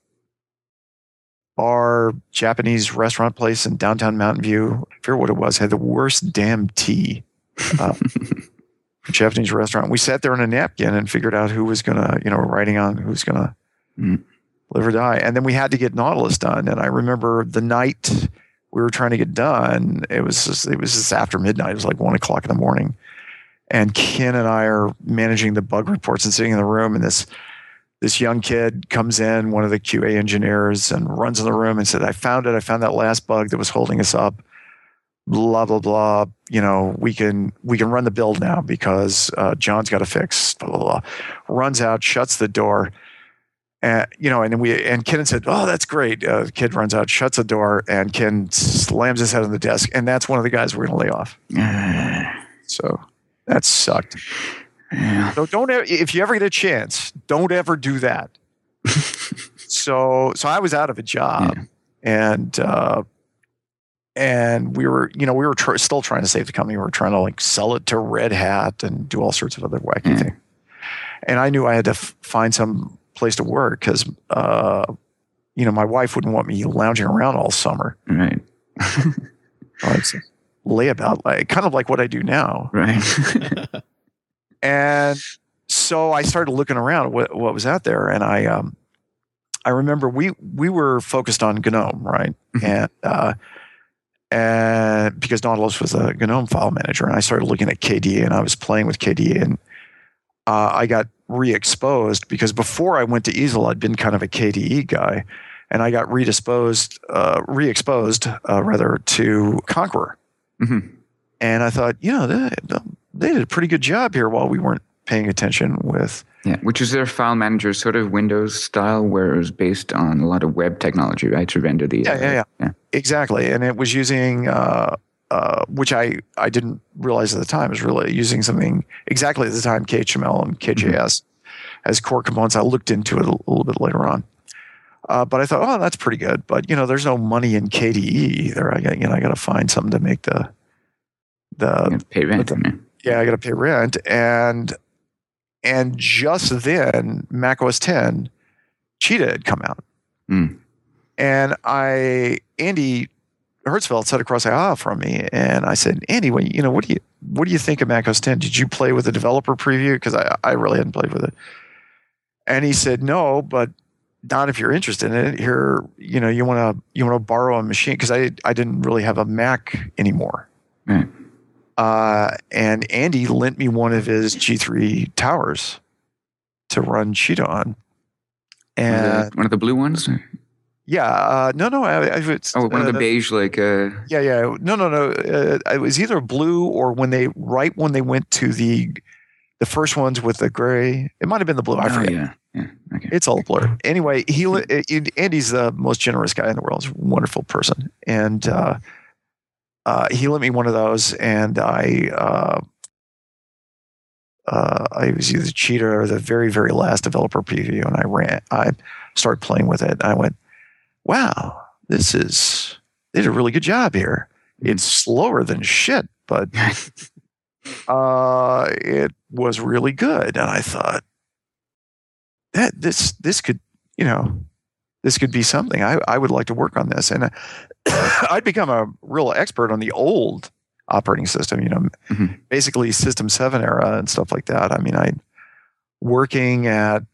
bar Japanese restaurant place in downtown Mountain View. I forget what it was. Had the worst damn tea. Japanese restaurant. We sat there on a napkin and figured out who was gonna, writing on who's gonna live or die. And then we had to get Nautilus done. And I remember the night we were trying to get done, it was just after midnight. It was like 1 o'clock in the morning. And Ken and I are managing the bug reports and sitting in the room, and this young kid comes in, one of the QA engineers, and runs in the room and said, I found that last bug that was holding us up. Blah, blah, blah. We can run the build now because John's got to fix, blah, blah, blah. Runs out, shuts the door. And Ken said, oh, that's great. The kid runs out, shuts the door, and Ken slams his head on the desk. And that's one of the guys we're going to lay off. So that sucked. Yeah. So if you ever get a chance, don't ever do that. So I was out of a job, and we were still trying to save the company. We were trying to sell it to Red Hat and do all sorts of other wacky things. And I knew I had to find some place to work because, my wife wouldn't want me lounging around all summer. Right. Layabout, kind of like what I do now. Right. And so I started looking around what was out there, and I remember we were focused on GNOME, right? And because Nautilus was a GNOME file manager, and I started looking at KDE, and I was playing with KDE, and I got re-exposed because before I went to Easel, I'd been kind of a KDE guy, and I got re-exposed to Conqueror. And I thought, they did a pretty good job here while we weren't paying attention with. Yeah, which is their file manager sort of Windows style, where it was based on a lot of web technology, right, to render the. Yeah, exactly. And it was using, which I didn't realize at the time, was really using something exactly at the time, KHML and KJS as core components. I looked into it a little bit later on. But I thought, that's pretty good. But there's no money in KDE either. I got to find something to make the pay rent. I got to pay rent, and just then Mac OS X Cheetah had come out, and Andy Hertzfeld sat across the aisle from me, and I said, Andy, what do you think of Mac OS X? Did you play with the developer preview? Because I really hadn't played with it. And he said, no, but not if you're interested in it. Here, you want to borrow a machine, because I didn't really have a Mac anymore. And Andy lent me one of his G3 towers to run Cheetah on. And one of the blue ones? Yeah. No. One of the beige, Yeah. No. It was either blue or when they went to the first ones with the gray. It might have been the blue. I forget. Yeah. Okay. It's all blur. Anyway, Andy's the most generous guy in the world. He's a wonderful person. And he lent me one of those, and I was either Cheetah or the very, very last developer preview, and I started playing with it. And I went, wow, they did a really good job here. It's slower than shit, but it was really good. And I thought, this could, this could be something. I would like to work on this. And I'd become a real expert on the old operating system, basically System 7 era and stuff like that. I mean, working at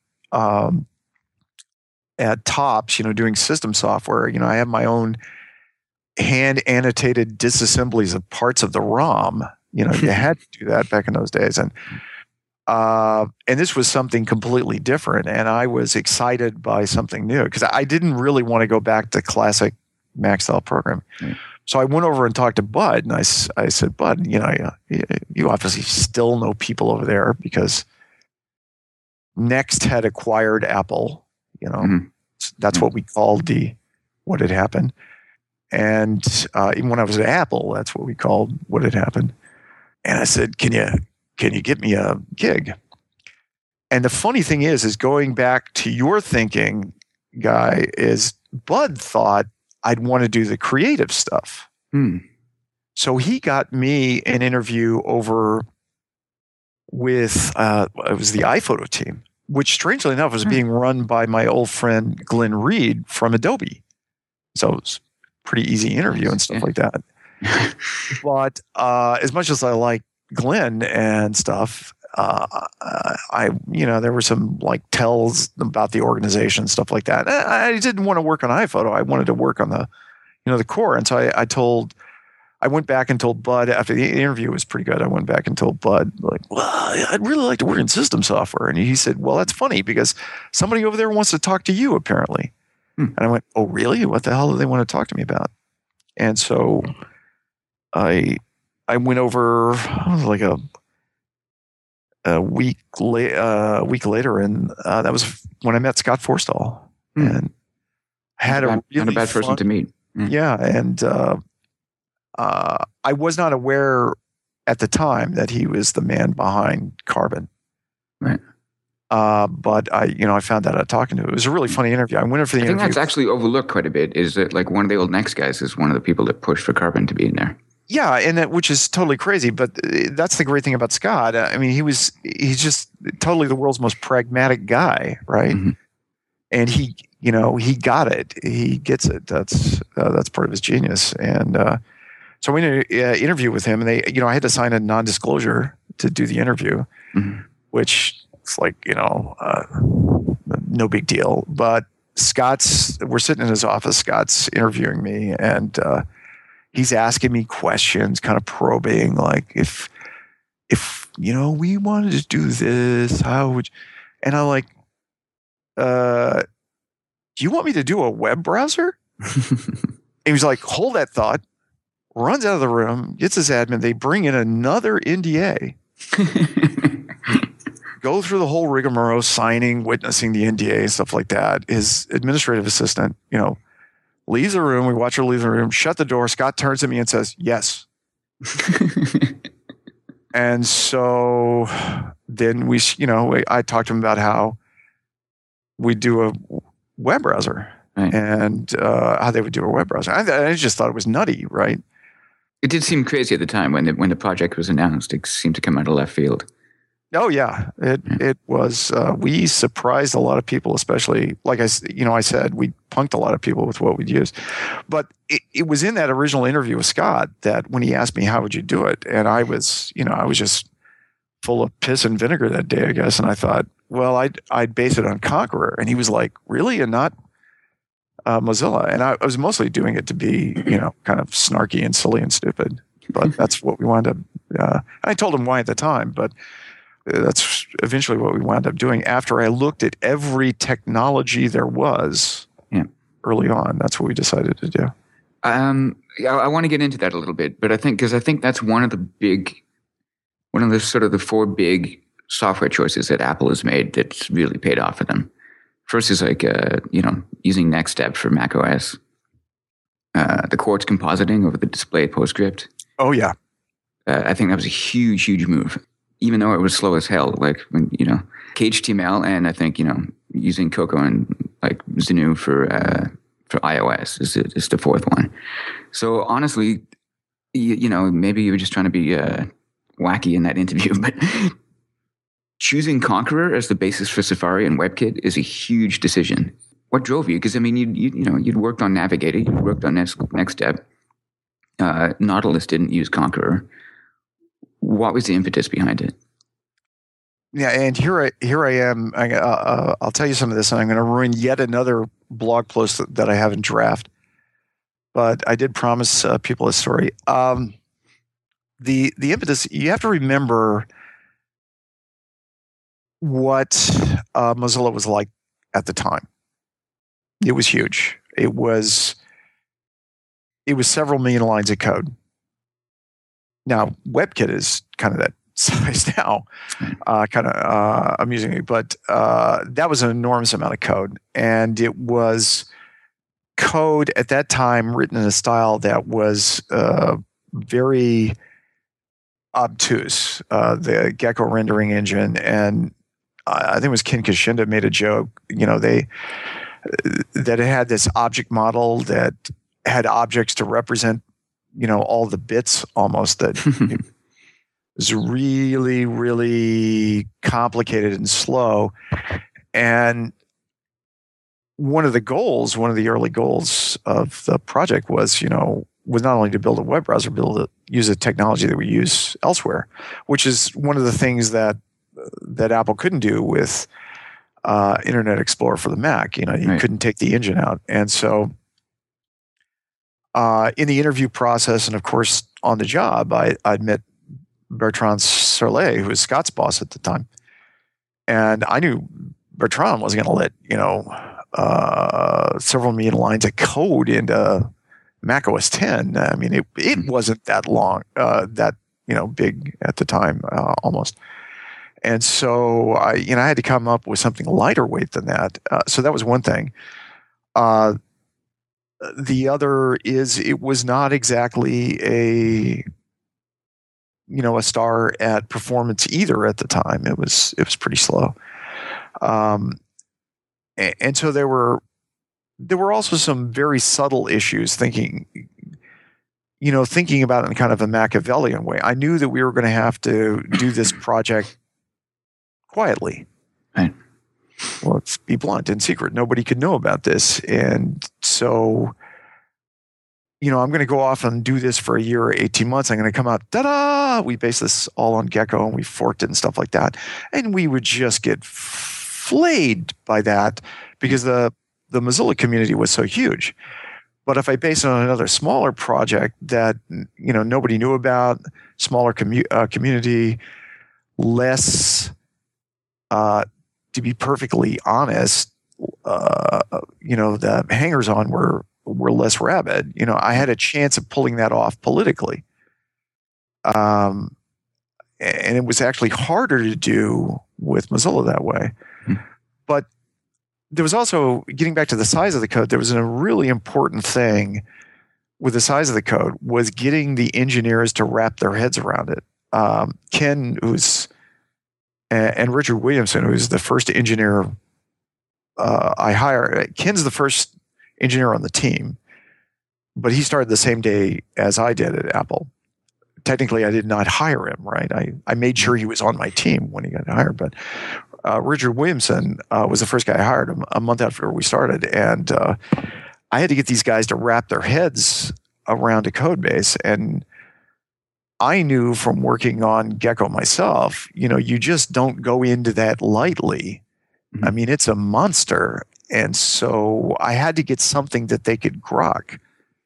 TOPS, doing system software, I have my own hand annotated disassemblies of parts of the ROM. You had to do that back in those days. And this was something completely different. And I was excited by something new because I didn't really want to go back to classic Mac style programming. So I went over and talked to Bud, and I said, Bud, you obviously still know people over there because Next had acquired Apple. That's what we called what had happened. And even when I was at Apple, that's what we called what had happened. And I said, can you get me a gig? And the funny thing is going back to your thinking, Guy, is Bud thought I'd want to do the creative stuff. So he got me an interview over with, it was the iPhoto team, which strangely enough was being run by my old friend Glenn Reed from Adobe. So it was a pretty easy interview and stuff like that. But as much as I like Glenn and stuff, there were some tells about the organization, stuff like that. I didn't want to work on iPhoto. I wanted to work on the core. And so I went back and told Bud after the interview was pretty good. I went back and told Bud well, I'd really like to work in system software. And he said, well, that's funny because somebody over there wants to talk to you apparently. And I went, oh, really? What the hell do they want to talk to me about? And so I went over a week later, and that was when I met Scott Forstall, and had not a bad person to meet. Yeah, and I was not aware at the time that he was the man behind Carbon, right? But I found that out talking to him. It was a really funny interview. I went in for the interview. I think that's actually overlooked quite a bit. Is that one of the old Next guys is one of the people that pushed for Carbon to be in there? Yeah, and which is totally crazy, but that's the great thing about Scott. I mean, he's just totally the world's most pragmatic guy, right? And he got it. He gets it. That's part of his genius. And so we had an interview with him, and I had to sign a non-disclosure to do the interview, which it's no big deal. But we're sitting in his office. Scott's interviewing me, and he's asking me questions, kind of probing, if we wanted to do this, how would you? And I'm do you want me to do a web browser? And he was like, hold that thought, runs out of the room, gets his admin, they bring in another NDA, go through the whole rigmarole, signing, witnessing the NDA and stuff like that. His administrative assistant, leaves the room. We watch her leave the room, shut the door. Scott turns to me and says, yes. And so then I talked to him about how we do a web browser, right, and how they would do a web browser. I just thought it was nutty, right? It did seem crazy at the time when the project was announced. It seemed to come out of left field. Oh yeah, it was. We surprised a lot of people, especially I said, we punked a lot of people with what we'd used. But it was in that original interview with Scott that when he asked me how would you do it, and I was just full of piss and vinegar that day, I guess, and I thought, well, I'd base it on Conqueror, and he was like, really, and not Mozilla, and I was mostly doing it to be kind of snarky and silly and stupid, but that's what we wound up. I told him why at the time, but. That's eventually what we wound up doing after I looked at every technology there was early on. That's what we decided to do. I want to get into that a little bit, but I think that's one of the sort of the four big software choices that Apple has made that's really paid off for them. First is using NextStep for Mac OS, the Quartz compositing over the display PostScript. Oh yeah. I think that was a huge, huge move. Even though it was slow as hell, KHTML, and I think, using Cocoa and Xenu for iOS is the fourth one. So honestly, maybe you were just trying to be wacky in that interview, but choosing Conqueror as the basis for Safari and WebKit is a huge decision. What drove you? Because I mean, you'd worked on Navigator, you worked on NextStep. Nautilus didn't use Conqueror. What was the impetus behind it? Yeah, and here I am. I'll tell you some of this, and I'm going to ruin yet another blog post that I have in draft. But I did promise people a story. The impetus, you have to remember what Mozilla was like at the time. It was huge. It was several million lines of code. Now, WebKit is kind of that size now, amusingly, but that was an enormous amount of code, and it was code at that time written in a style that was very obtuse. The Gecko rendering engine, and I think it was Ken Kashinda made a joke. That it had this object model that had objects to represent, all the bits almost that. Was really, really complicated and slow. And one of the early goals of the project was not only to build a web browser, use a technology that we use elsewhere, which is one of the things that Apple couldn't do with Internet Explorer for the Mac. You Right. couldn't take the engine out. And so in the interview process, and of course on the job, I'd met Bertrand Serlet, who was Scott's boss at the time. And I knew Bertrand wasn't going to let, several million lines of code into Mac OS X. I mean, it wasn't that long, big at the time, almost. And so I had to come up with something lighter weight than that. So that was one thing. The other is it was not exactly a star at performance either at the time. It was pretty slow. And so there were also some very subtle issues thinking about it in kind of a Machiavellian way. I knew that we were going to have to do this project quietly. Right. Well, let's be blunt, in secret. Nobody could know about this. And so, I'm going to go off and do this for a year or 18 months. I'm going to come out, ta-da! We based this all on Gecko and we forked it and stuff like that. And we would just get flayed by that because the Mozilla community was so huge. But if I base it on another smaller project that, nobody knew about, smaller community, less, to be perfectly honest, the hangers-on were less rabid. I had a chance of pulling that off politically. And it was actually harder to do with Mozilla that way. But there was also, getting back to the size of the code, there was a really important thing with the size of the code was getting the engineers to wrap their heads around it. Ken, and Richard Williamson, who's the first engineer I hired. Ken's the first engineer on the team, but he started the same day as I did at Apple. Technically, I did not hire him, right? I made sure he was on my team when he got hired, but Richard Williamson was the first guy I hired a month after we started, and I had to get these guys to wrap their heads around a code base. And I knew from working on Gecko myself, you just don't go into that lightly. Mm-hmm. I mean, it's a monster. And so I had to get something that they could grok.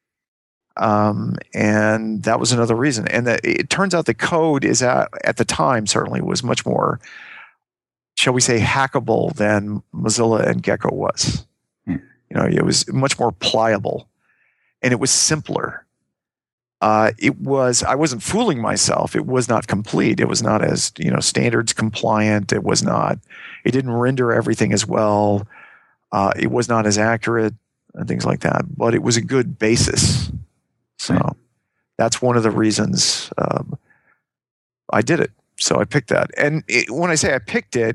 And that was another reason. And it turns out the code is at the time certainly was much more, shall we say, hackable than Mozilla and Gecko was. It was much more pliable and it was simpler. I wasn't fooling myself. It was not complete. It was not as, standards compliant. It didn't render everything as well. It was not as accurate and things like that, but it was a good basis. So that's one of the reasons I did it. So I picked that. And when I say I picked it,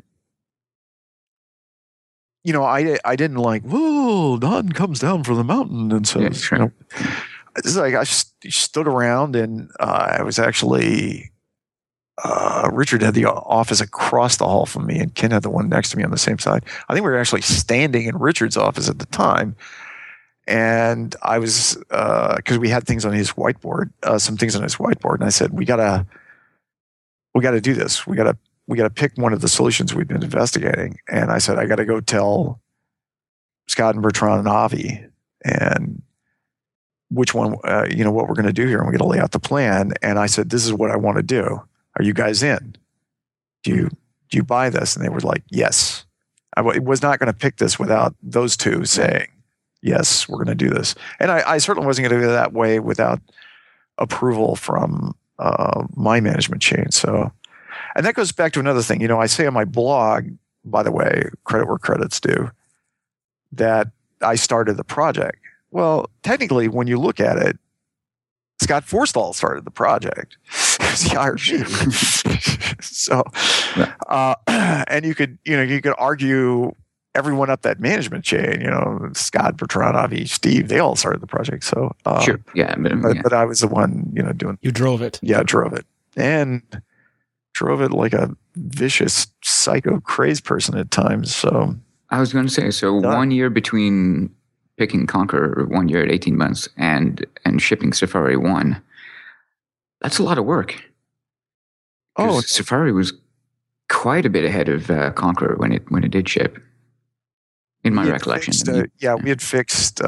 I didn't like, whoa, Don comes down from the mountain. And so, it's like I stood around and I was actually Richard had the office across the hall from me, and Ken had the one next to me on the same side. I think we were actually standing in Richard's office at the time. And I was, because we had things on his whiteboard, some things on his whiteboard, and I said, we gotta do this. We gotta pick one of the solutions we've been investigating. And I said, I gotta go tell Scott and Bertrand and Avi, and which one, what we're going to do here, and we're going to lay out the plan. And I said, this is what I want to do. Are you guys in? Do you buy this? And they were like, yes. I was not going to pick this without those two saying, yes, we're going to do this. And I certainly wasn't going to do it that way without approval from my management chain. So, and that goes back to another thing. I say on my blog, by the way, credit where credit's due, that I started the project. Well, technically, when you look at it, Scott Forstall started the project. He hired me. So, and you could argue everyone up that management chain, Scott, Bertrand, Avi, Steve, they all started the project. So, sure. Yeah. But I was the one, doing. You drove it. Yeah, drove it. And drove it like a vicious, psycho, crazed person at times. So, I was going to say, so 1 year between picking Conqueror, 1 year at 18 months, and shipping Safari 1, that's a lot of work. Oh, Safari was quite a bit ahead of Conqueror when it did ship, in my recollection. We had fixed,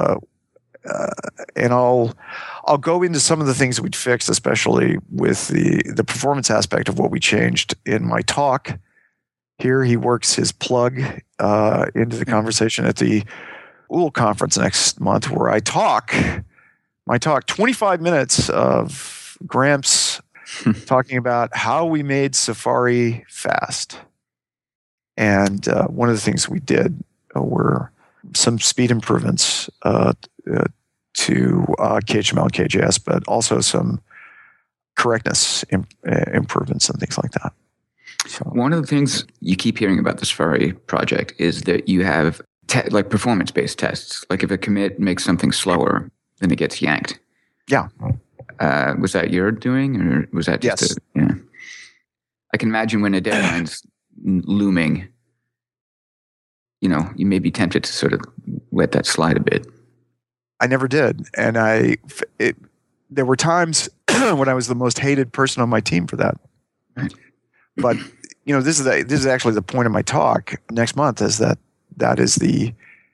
and I'll go into some of the things that we'd fixed, especially with the performance aspect of what we changed in my talk. Here he works his plug into the conversation at the UL conference next month, where I talk 25 minutes of Gramps talking about how we made Safari fast. And one of the things we did were some speed improvements to KHML and KJS, but also some correctness improvements and things like that. So. One of the things you keep hearing about the Safari project is that you have performance-based tests. Like if a commit makes something slower, then it gets yanked. Yeah. Was that your doing, or was that just yes. I can imagine when a deadline's looming, you may be tempted to sort of let that slide a bit. I never did. And there were times when I was the most hated person on my team for that. Right. But this is actually the point of my talk next month, is that is the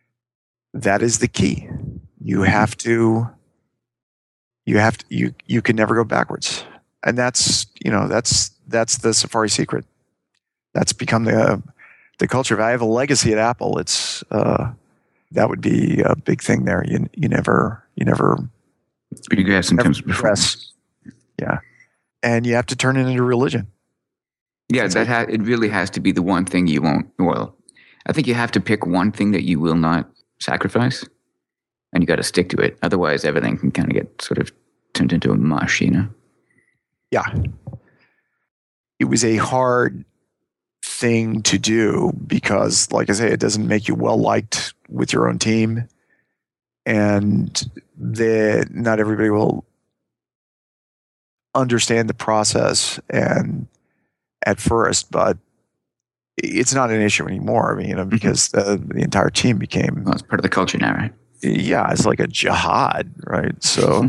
key. You can never go backwards, and that's the Safari secret. That's become the culture. If I have a legacy at Apple, it's that would be a big thing there. You never regress in terms of performance. Yeah, and you have to turn it into religion. Yeah, it really has to be the one thing you won't. Well, I think you have to pick one thing that you will not sacrifice, and you got to stick to it. Otherwise, everything can kind of get sort of turned into a mush, Yeah. It was a hard thing to do because, like I say, it doesn't make you well liked with your own team, and not everybody will understand the process and at first, but it's not an issue anymore. Because the entire team became. Well, it's part of the culture now, right? Yeah, it's like a jihad, right? So,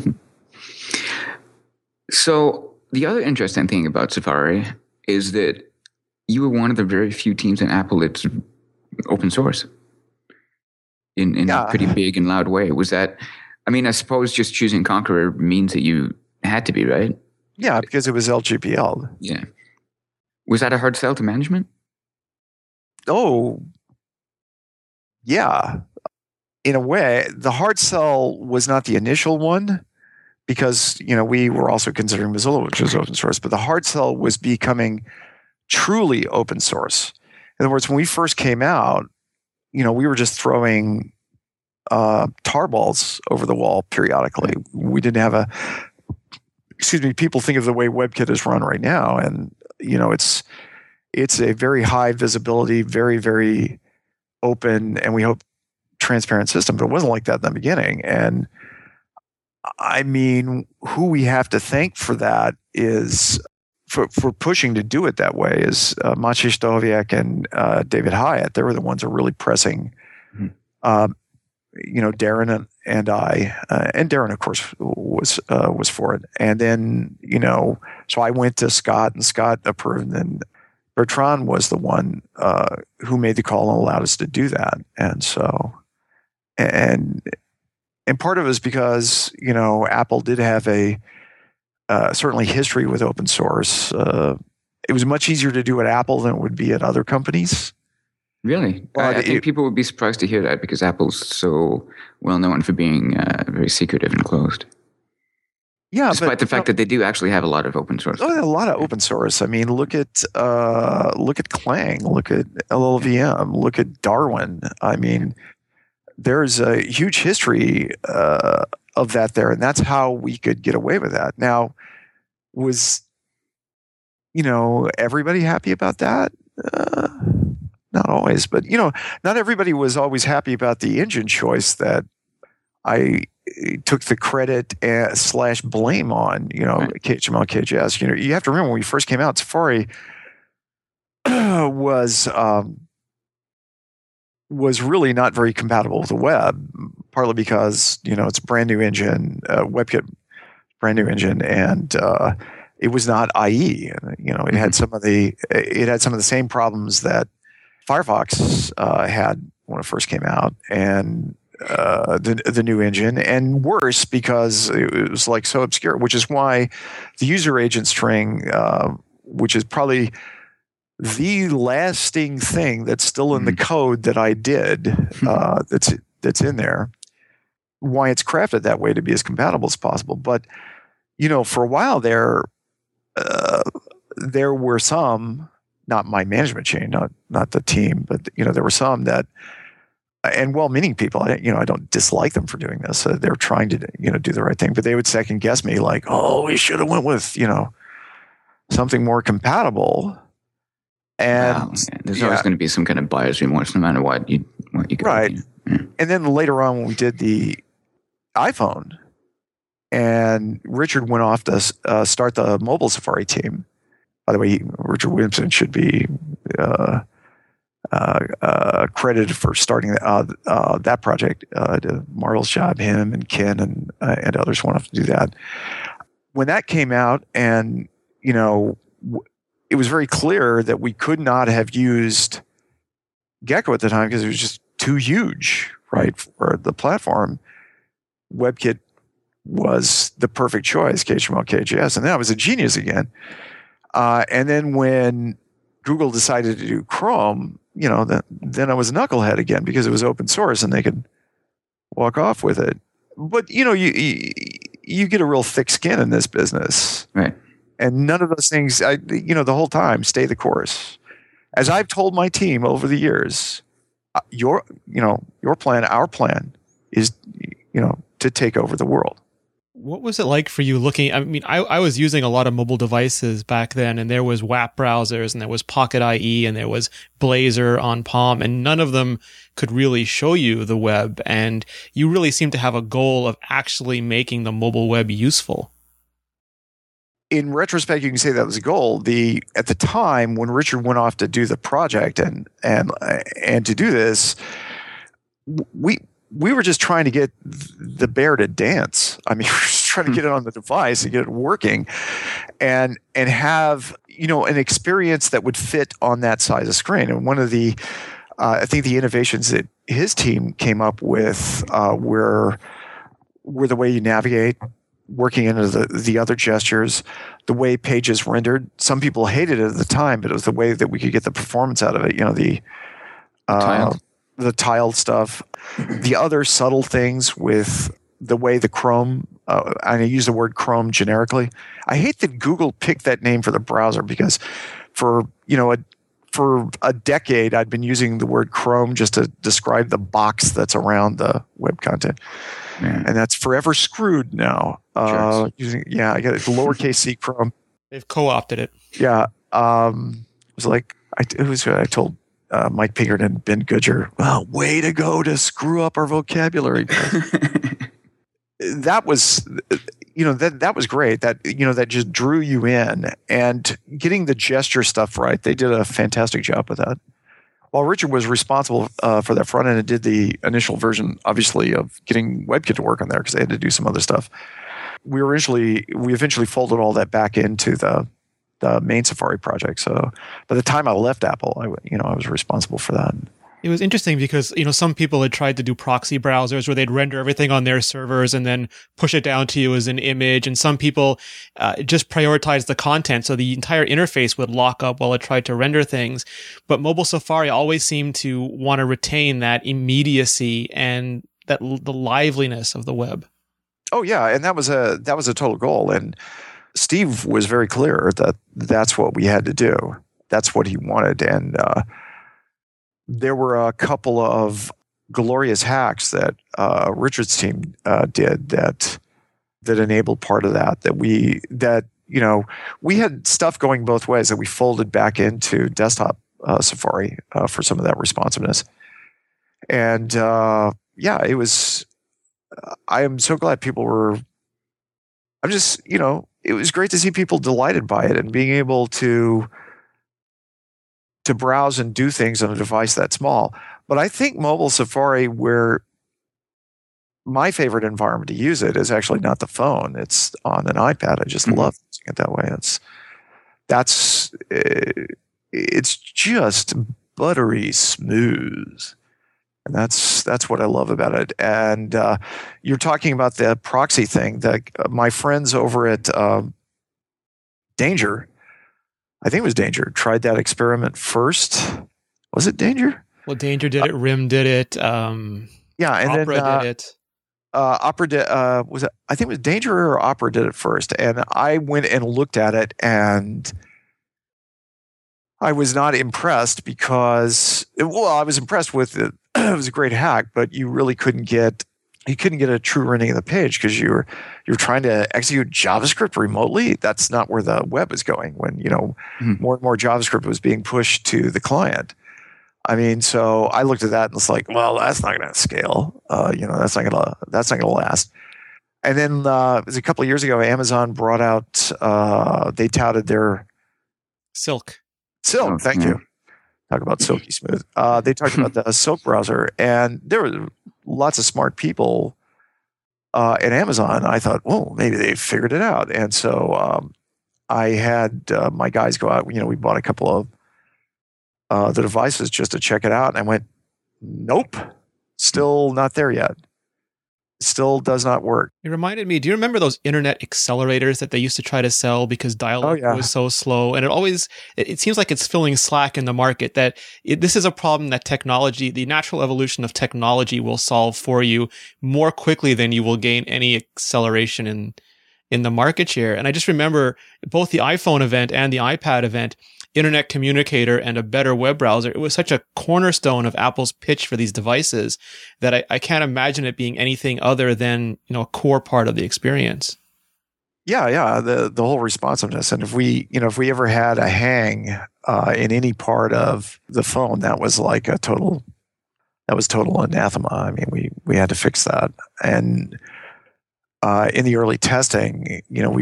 so the other interesting thing about Safari is that you were one of the very few teams in Apple that's open source in a pretty big and loud way. Was that? I suppose just choosing Conqueror means that you had to be, right? Yeah, because it was LGPL. Yeah. Was that a hard sell to management? Oh, yeah. In a way, the hard sell was not the initial one because, we were also considering Mozilla, which was open source, but the hard sell was becoming truly open source. In other words, when we first came out, we were just throwing tar balls over the wall periodically. We didn't have people think of the way WebKit is run right now, and it's a very high visibility, very, very open, and we hope transparent system, but it wasn't like that in the beginning. And who we have to thank for that is for pushing to do it that way is Maciej Stowiak and David Hyatt. They were the ones who were really pressing. Darren and I, and Darren, of course, was for it. And then, so I went to Scott, and Scott approved, and Bertrand was the one who made the call and allowed us to do that. And so, and part of it is because, Apple did have a certainly history with open source. It was much easier to do at Apple than it would be at other companies. Really? I think people would be surprised to hear that because Apple's so well known for being very secretive and closed. Yeah, despite the fact that they do actually have a lot of open source. Oh, a lot of open source. I mean, look at Clang, look at LLVM, look at Darwin. I mean, there's a huge history of that there, and that's how we could get away with that. Now, was everybody happy about that? Not always, but not everybody was always happy about the engine choice that I took the credit / blame on. KHML, KJS. You have to remember when we first came out, Safari was really not very compatible with the web, partly because it's a brand new engine, WebKit, brand new engine, and it was not IE. It had some of the same problems that Firefox had when it first came out, and the new engine, and worse because it was like so obscure, which is why the user agent string, which is probably the lasting thing that's still in the code that I did, that's in there, why it's crafted that way to be as compatible as possible. But for a while there were some. Not my management chain, not the team, but there were some that, and well-meaning people. I don't dislike them for doing this. They're trying to do the right thing, but they would second guess me, like, "Oh, we should have went with something more compatible." And there's always going to be some kind of buyer's remorse, no matter what you go right. And then later on, when we did the iPhone, and Richard went off to start the mobile Safari team. By the way, Richard Williamson should be credited for starting that project. Did a marvelous job. Him and Ken and others went off to do that. When that came out, and it was very clear that we could not have used Gecko at the time because it was just too huge, right, for the platform. WebKit was the perfect choice, KHML, KJS, and then I was a genius again. And then when Google decided to do Chrome, then I was a knucklehead again because it was open source and they could walk off with it. But you get a real thick skin in this business, right? And none of those things, the whole time, stay the course. As I've told my team over the years, your plan, our plan, is to take over the world. What was it like for you looking? I mean, I was using a lot of mobile devices back then, and there was WAP browsers, and there was Pocket IE, and there was Blazor on Palm, and none of them could really show you the web. And you really seem to have a goal of actually making the mobile web useful. In retrospect, you can say that was a goal. At the time when Richard went off to do the project and to do this, we were just trying to get the bear to dance. I mean, we were just trying to get it on the device and get it working, and have an experience that would fit on that size of screen. And one of the, I think the innovations that his team came up with were the way you navigate, working into the other gestures, the way pages rendered. Some people hated it at the time, but it was the way that we could get the performance out of it. The tiled stuff, the other subtle things with the way the Chrome, I use the word Chrome generically. I hate that Google picked that name for the browser because for a decade I'd been using the word Chrome just to describe the box that's around the web content. Yeah. And that's forever screwed now. I got it, lowercase c Chrome. They've co-opted it. Yeah. It was like, I told Mike Pinkerton and Ben Goodger, well, way to go to screw up our vocabulary. That was, that was great. That just drew you in, and getting the gesture stuff right. They did a fantastic job with that. While Richard was responsible for that front end and did the initial version, obviously, of getting WebKit to work on there because they had to do some other stuff. We eventually folded all that back into the main Safari project. So by the time I left Apple, I was responsible for that. It was interesting because, some people had tried to do proxy browsers where they'd render everything on their servers and then push it down to you as an image. And some people just prioritized the content. So the entire interface would lock up while it tried to render things. But mobile Safari always seemed to want to retain that immediacy and the liveliness of the web. Oh yeah. And that was a total goal. And Steve was very clear that that's what we had to do. That's what he wanted. And, there were a couple of glorious hacks that Richard's team did that enabled part of that. We had stuff going both ways that we folded back into desktop Safari for some of that responsiveness. And it was. I am so glad people were. I'm just it was great to see people delighted by it and being able to browse and do things on a device that small. But I think mobile Safari, where my favorite environment to use it is actually not the phone. It's on an iPad. I just love using it that way. It's just buttery smooth. And that's what I love about it. And you're talking about the proxy thing. That my friends over at Danger, I think it was Danger, tried that experiment first. Was it Danger? Well, Danger did it. RIM did it. And Opera then did it. Opera did. Was it? I think it was Danger or Opera did it first. And I went and looked at it, and I was not impressed because, I was impressed with it. It was a great hack, but you really couldn't get a true running of the page because you're trying to execute JavaScript remotely. That's not where the web is going when, more and more JavaScript was being pushed to the client. I mean, so I looked at that and was like, well, that's not going to scale. That's not going to last. And then it was a couple of years ago, Amazon brought out, they touted their Silk. Thank you. Talk about silky smooth. They talked about the Silk browser, and there were lots of smart people at Amazon. I thought, maybe they figured it out. And so I had my guys go out. We bought a couple of the devices just to check it out. And I went, nope, still not there yet. Still does not work. It reminded me, do you remember those internet accelerators that they used to try to sell because dial-up was so slow? And it seems like it's filling slack in the market, that this is a problem that technology, the natural evolution of technology, will solve for you more quickly than you will gain any acceleration in the market share. And I just remember both the iPhone event and the iPad event, Internet Communicator and a better web browser. It was such a cornerstone of Apple's pitch for these devices that I can't imagine it being anything other than, a core part of the experience. Yeah. The whole responsiveness. And if we ever had a hang in any part of the phone, that was like total anathema. I mean, we had to fix that. And in the early testing,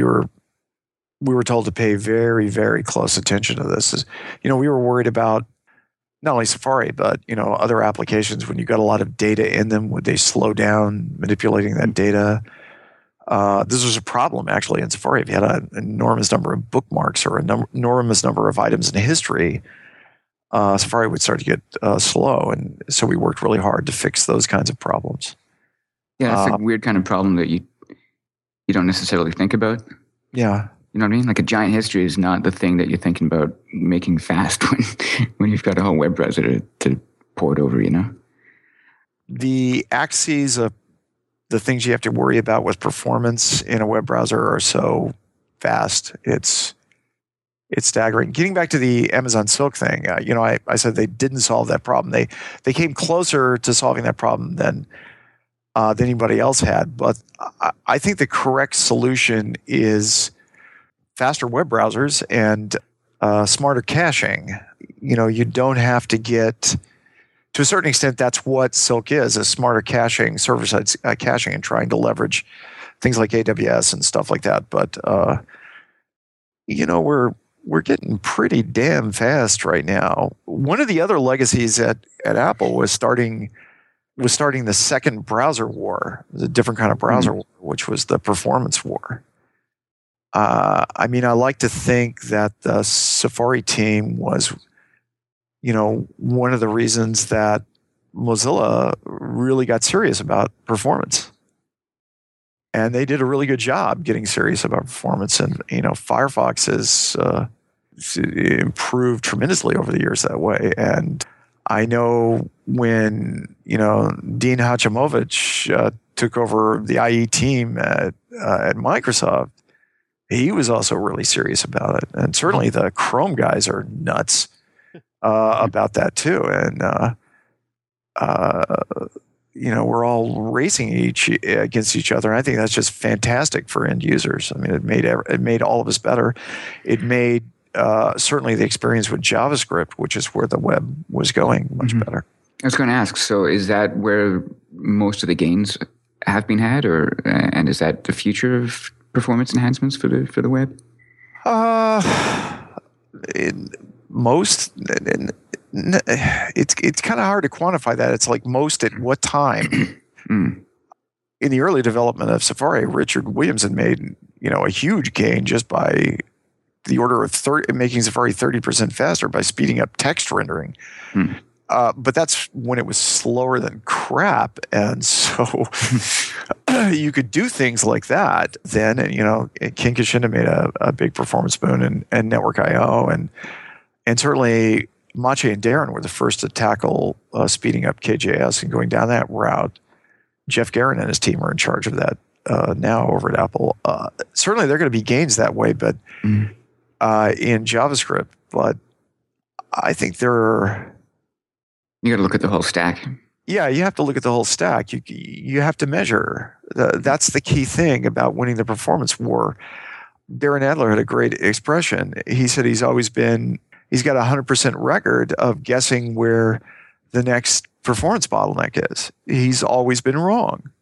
we were told to pay very, very close attention to this. We were worried about not only Safari, but, other applications. When you got a lot of data in them, would they slow down manipulating that data? This was a problem, actually, in Safari. If you had an enormous number of bookmarks or an enormous number of items in history, Safari would start to get slow. And so we worked really hard to fix those kinds of problems. Yeah, it's a weird kind of problem that you don't necessarily think about. Yeah. You know what I mean? Like a giant history is not the thing that you're thinking about making fast when you've got a whole web browser to port over, The axes of the things you have to worry about with performance in a web browser are so vast. It's staggering. Getting back to the Amazon Silk thing, I said they didn't solve that problem. They came closer to solving that problem than anybody else had. But I think the correct solution is faster web browsers and smarter caching. You don't have to get, to a certain extent, that's what Silk is smarter caching, server-side caching, and trying to leverage things like AWS and stuff like that. But we're getting pretty damn fast right now. One of the other legacies at Apple was starting the second browser war, the different kind of browser war, which was the performance war. I like to think that the Safari team was, one of the reasons that Mozilla really got serious about performance. And they did a really good job getting serious about performance. And, Firefox has improved tremendously over the years that way. And I know when, Dean Hachimovich took over the IE team at Microsoft, he was also really serious about it. And certainly the Chrome guys are nuts about that too. And, we're all racing against each other. And I think that's just fantastic for end users. I mean, it made all of us better. It made certainly the experience with JavaScript, which is where the web was going, much better. I was going to ask, so is that where most of the gains have been had, and is that the future of performance enhancements for the web? It's kind of hard to quantify that. It's like most at what time. In the early development of Safari, Richard Williamson made a huge gain just by the order of making Safari 30% faster by speeding up text rendering. But that's when it was slower than crap, and so you could do things like that then. And Ken Kashina made a big performance boon, and Network I/O, and certainly Mache and Darren were the first to tackle speeding up KJS and going down that route. Jeff Guerin and his team are in charge of that now over at Apple. Certainly, there are going to be gains that way, but in JavaScript. But I think you got to look at the whole stack. Yeah, you have to look at the whole stack. You have to measure. That's the key thing about winning the performance war. Darren Adler had a great expression. He said he's got a 100% record of guessing where the next performance bottleneck is. He's always been wrong.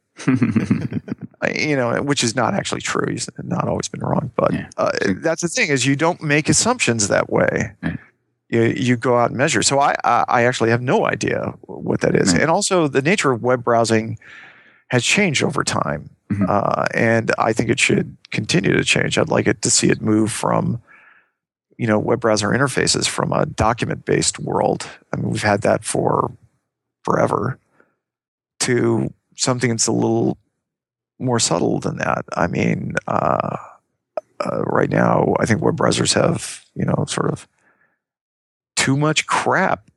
Which is not actually true. He's not always been wrong. But that's the thing, is you don't make assumptions that way. Right. You go out and measure. So I actually have no idea what that is. Right. And also the nature of web browsing has changed over time. And I think it should continue to change. I'd like it to see it move from, web browser interfaces from a document-based world. I mean, we've had that for forever, to something that's a little more subtle than that. I mean, right now, I think web browsers have, sort of too much crap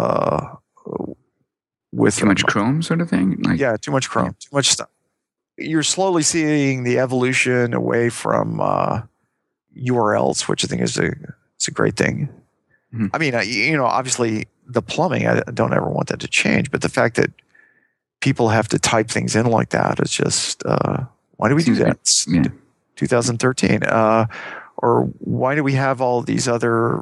with too much Chrome sort of thing. Too much Chrome, too much stuff. You're slowly seeing the evolution away from URLs, which I think is a great thing. I mean, obviously the plumbing, I don't ever want that to change, but the fact that people have to type things in like that is just why do we do that? It's 2013, or why do we have all these other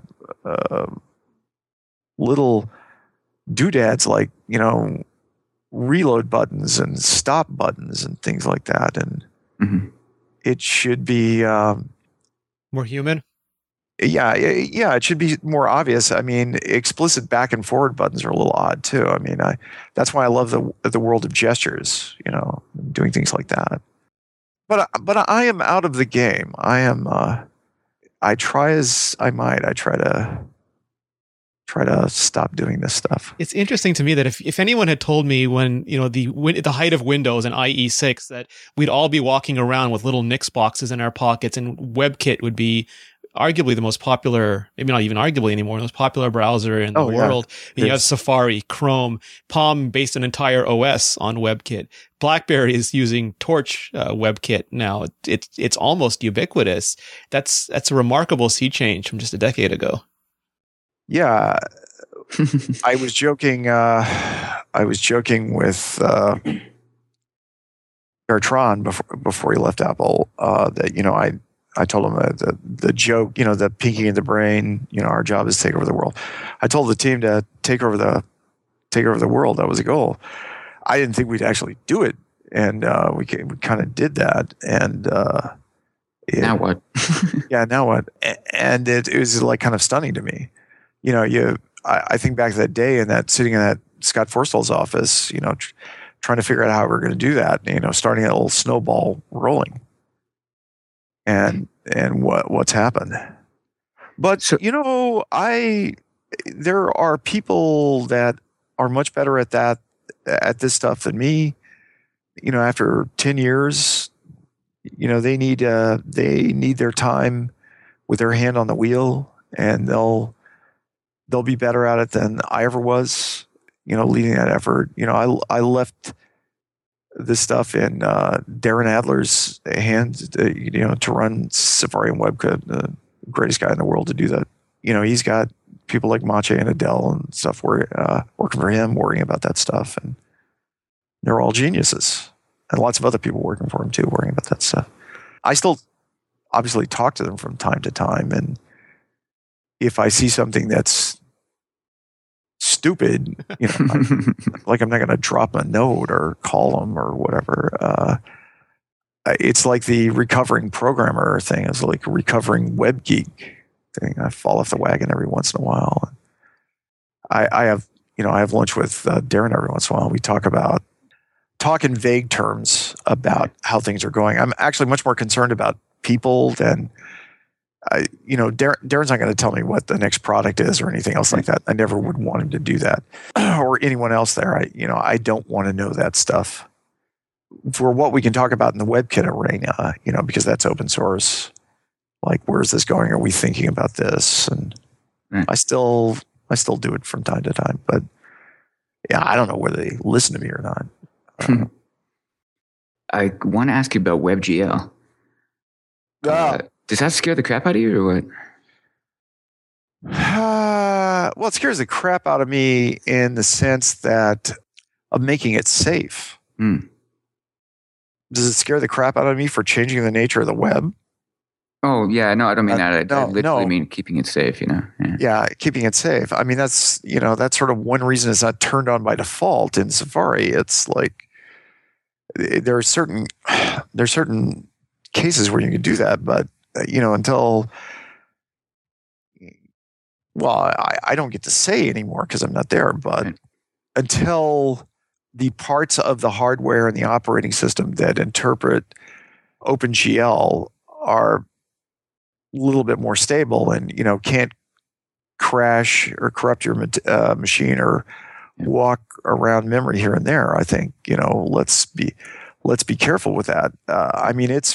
little doodads like reload buttons and stop buttons and things like that? And it should be more human. Yeah, it should be more obvious. I mean, explicit back and forward buttons are a little odd too. I mean, that's why I love the world of gestures. Doing things like that. But I am out of the game. I am. I try as I might. I try to stop doing this stuff. It's interesting to me that if anyone had told me when the height of Windows and IE6 that we'd all be walking around with little Nix boxes in our pockets and WebKit would be arguably the most popular, maybe not even arguably anymore, the most popular browser in the world. Yeah. You have Safari, Chrome, Palm based an entire OS on WebKit. BlackBerry is using Torch WebKit now. It's almost ubiquitous. That's a remarkable sea change from just a decade ago. Yeah, I was joking with Bertrand before he left Apple that I told him the joke, the pinky in the brain, our job is to take over the world. I told the team to take over the world. That was a goal. I didn't think we'd actually do it and we kind of did that. And now what? yeah, now what? And it was like kind of stunning to me. I think back to that day and that sitting in that Scott Forstall's office, trying to figure out how we're going to do that. Starting that little snowball rolling, and what's happened. But there are people that are much better at this stuff than me. After 10 years, they need their time with their hand on the wheel, and they'll be better at it than I ever was. Leading that effort. I left this stuff in Darren Adler's hands. To run Safari and WebKit, the greatest guy in the world to do that. He's got people like Mache and Adele and stuff working for him, worrying about that stuff, and they're all geniuses. And lots of other people working for him too, worrying about that stuff. I still obviously talk to them from time to time, and if I see something that's stupid, like I'm not going to drop a note or call them or whatever. It's like the recovering programmer thing. It's like a recovering web geek thing. I fall off the wagon every once in a while. I have lunch with Darren every once in a while. We talk in vague terms about how things are going. I'm actually much more concerned about people than Darren's not going to tell me what the next product is or anything else like that. I never would want him to do that, or anyone else there. I don't want to know that stuff. For what we can talk about in the WebKit arena, because that's open source. Like, where's this going? Are we thinking about this? And I still do it from time to time, but yeah, I don't know whether they listen to me or not. I want to ask you about WebGL. Does that scare the crap out of you, or what? Well, it scares the crap out of me in the sense that of making it safe. Does it scare the crap out of me for changing the nature of the web? Oh, yeah. No, I don't mean that. I literally mean keeping it safe, Yeah, keeping it safe. I mean, that's sort of one reason it's not turned on by default in Safari. It's like there are certain cases where you can do that, but until, well, I don't get to say anymore because I'm not there, but until the parts of the hardware and the operating system that interpret OpenGL are a little bit more stable and, can't crash or corrupt your machine or walk around memory here and there, I think, let's be careful with that. I mean, it's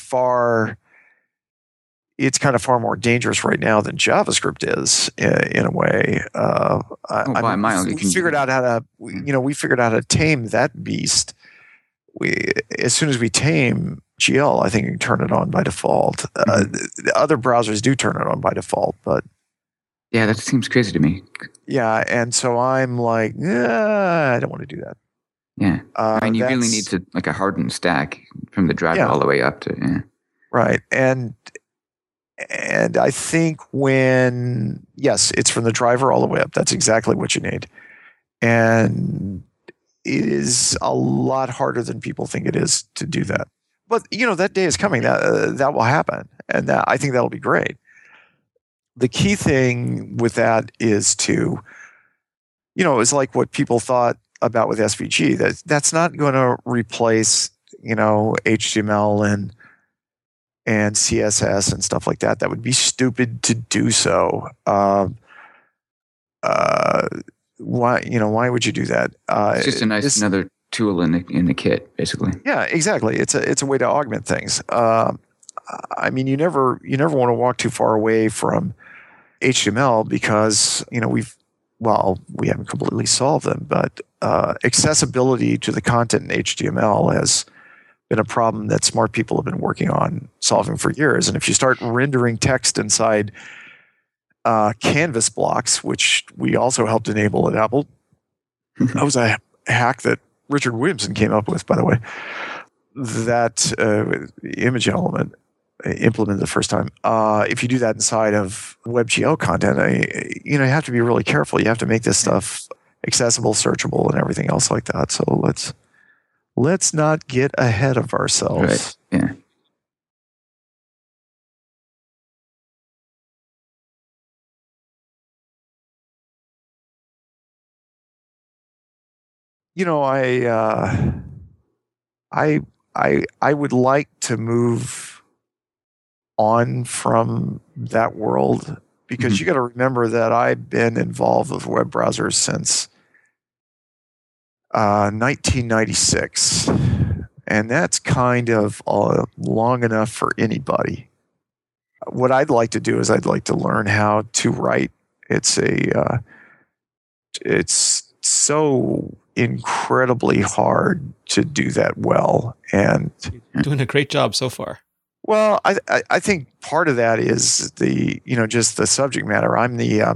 kind of far more dangerous right now than JavaScript is in a way. We figured out how to tame that beast. As soon as we tame GL, I think you can turn it on by default. The other browsers do turn it on by default, but yeah, that seems crazy to me. Yeah, and so I'm like, I don't want to do that. Yeah, I mean, you really need to like a hardened stack from the driver all the way up to right. And I think it's from the driver all the way up. That's exactly what you need, and it is a lot harder than people think it is to do that. But that day is coming. That will happen, and I think that'll be great. The key thing with that is to, it's like what people thought about with SVG. That's not going to replace, HTML and CSS and stuff like that. That would be stupid to do so. Why would you do that? It's just another tool in the kit, basically. Yeah, exactly. It's a way to augment things. I mean, you never want to walk too far away from HTML because we haven't completely solved them, but accessibility to the content in HTML has been a problem that smart people have been working on solving for years. And if you start rendering text inside canvas blocks, which we also helped enable at Apple, that was a hack that Richard Williamson came up with, by the way. That image element implemented the first time. If you do that inside of WebGL content, you have to be really careful. You have to make this stuff accessible, searchable, and everything else like that. So let's not get ahead of ourselves. Right. Yeah. You know, I I would like to move on from that world because you got to remember that I've been involved with web browsers since 1996, and that's kind of long enough for anybody. What I'd like to do is I'd like to learn how to write. It's so incredibly hard to do that well, and You're doing a great job so far. well, I think part of that is just the subject matter. I'm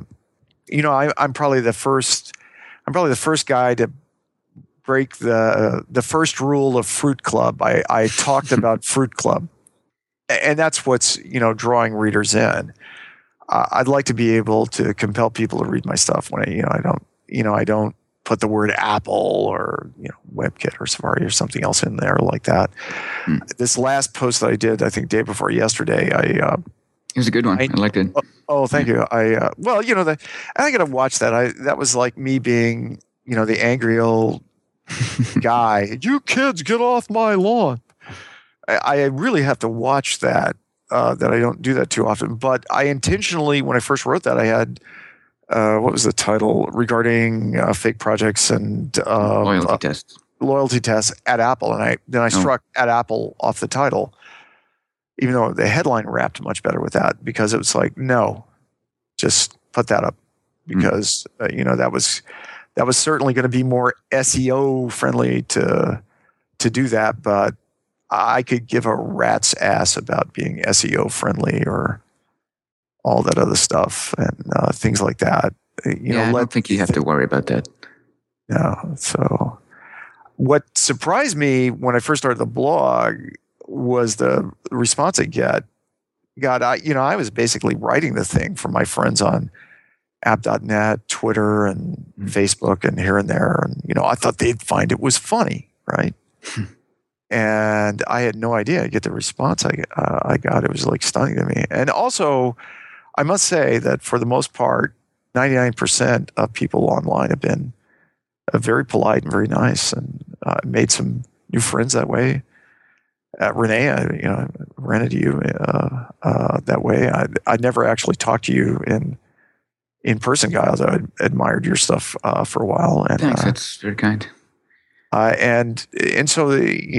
I'm probably the first guy to break the first rule of Fruit Club. I talked about Fruit Club, and that's what's drawing readers in. I'd like to be able to compel people to read my stuff when I don't put the word Apple or WebKit or Safari or something else in there like that. This last post that I did, I think day before yesterday, it was a good one. I liked it. Oh, thank you. I got to watch that. That was like me being the angry old guy. You kids, get off my lawn. I really have to watch that. That I don't do that too often, but I intentionally, when I first wrote that, I had what was the title regarding fake projects and loyalty tests at Apple, and I struck at Apple off the title, even though the headline wrapped much better with that, because it was like, no, just put that up, because that was certainly going to be more SEO friendly to do that, but I could give a rat's ass about being SEO friendly or all that other stuff and things like that. I don't think you have to worry about that. No. So what surprised me when I first started the blog was the response I got. I was basically writing the thing for my friends on app.net, Twitter, and Facebook, and here and there. And, I thought they'd find it was funny, right? And I had no idea I'd get the response I got. It was like stunning to me. And also, I must say that for the most part, 99% of people online have been very polite and very nice, and made some new friends that way. Renee, I ran into you that way. I never actually talked to you in person, guy, although I admired your stuff for a while. And, thanks, that's very kind. And so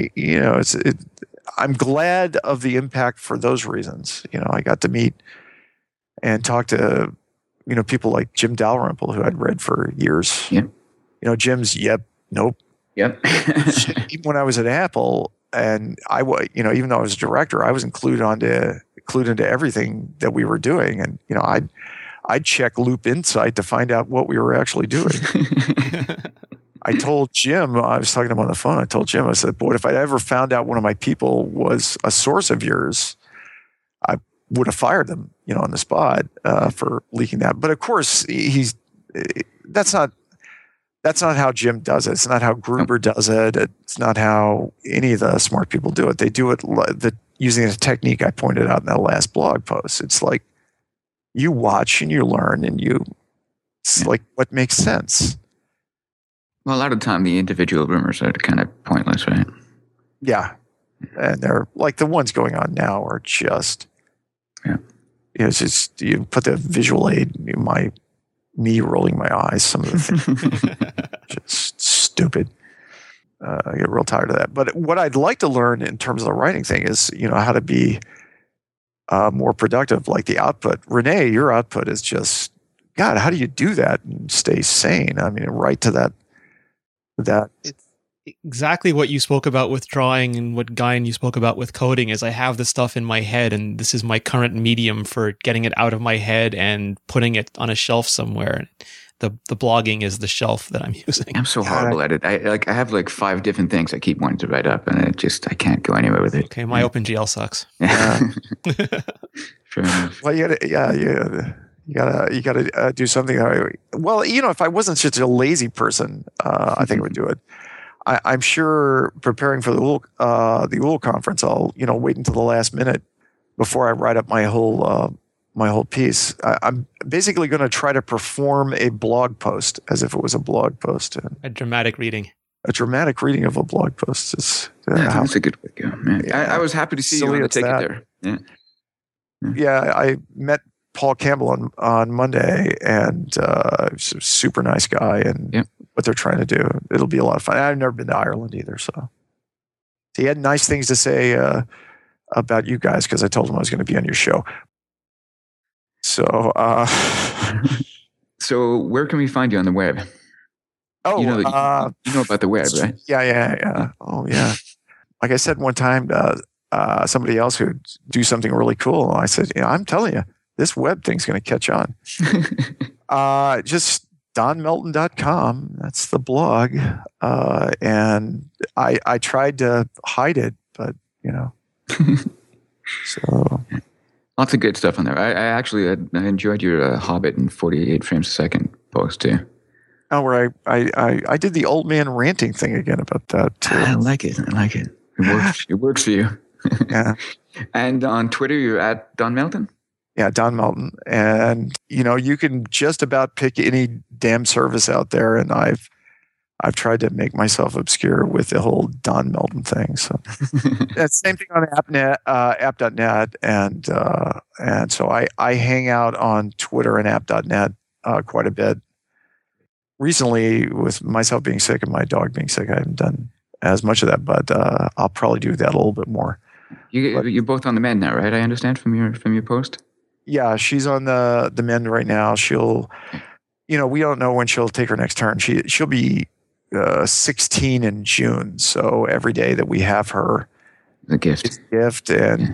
I'm glad of the impact for those reasons. I got to meet and talk to people like Jim Dalrymple, who I'd read for years. Yeah. Jim's yep, nope. Yep. When I was at Apple, and even though I was a director, I was clued into everything that we were doing, and I'd check Loop Insight to find out what we were actually doing. I told Jim, I was talking to him on the phone. I told Jim, I said, boy, if I ever found out one of my people was a source of yours, I would have fired them, on the spot for leaking that. But of course, that's not how Jim does it. It's not how Gruber does it. It's not how any of the smart people do it. They do it using a technique I pointed out in that last blog post. It's like you watch and you learn, and it's like what makes sense. Well, a lot of the time, the individual rumors are kind of pointless, right? Yeah. And they're like the ones going on now are just, it's just, you put the visual aid, me rolling my eyes, some of the things, just stupid. I get real tired of that. But what I'd like to learn in terms of the writing thing is, how to be more productive, like the output. Renee, your output is just, God, how do you do that and stay sane? I mean, right to that. It's exactly what you spoke about with drawing, and what Guy and you spoke about with coding. Is I have the stuff in my head, and this is my current medium for getting it out of my head and putting it on a shelf somewhere. The blogging is the shelf that I'm using. I'm so horrible at it. I have like 5 different things I keep wanting to write up, and I can't go anywhere with it. Okay, my OpenGL sucks. Yeah. Fair enough. Well, you gotta do something. Well, if I wasn't such a lazy person, I think I would do it. I'm sure preparing for the UL conference, I'll wait until the last minute before I write up my whole piece. I'm basically going to try to perform a blog post as if it was a blog post. A dramatic reading. A dramatic reading of a blog post. That's a good way to go, man. Yeah, I was happy to see you on the ticket there. Yeah. Yeah, I met Paul Campbell on Monday, and he's a super nice guy, and what they're trying to do, it'll be a lot of fun. I've never been to Ireland either, so he had nice things to say about you guys because I told him I was going to be on your show. So, so where can we find you on the web? Oh, you know about the web, right? Yeah. Oh, yeah. Like I said one time, somebody else who'd do something really cool. I said, I'm telling you, this web thing's going to catch on. Just donmelton.com. That's the blog. And I tried to hide it, but, so. Lots of good stuff on there. I actually enjoyed your Hobbit in 48 frames a second post too. Oh, where I did the old man ranting thing again about that too. I like it. It works for you. Yeah. And on Twitter, you're at Don Melton? Yeah, Don Melton. And, you can just about pick any damn service out there. And I've tried to make myself obscure with the whole Don Melton thing. So that's the same thing on app.net. And so I hang out on Twitter and app.net quite a bit. Recently, with myself being sick and my dog being sick, I haven't done as much of that, but I'll probably do that a little bit more. You're both on the mend now, right? I understand from your post. Yeah, she's on the mend right now. She'll, we don't know when she'll take her next turn. She'll be 16 in June, so every day that we have her, a gift. It's a gift,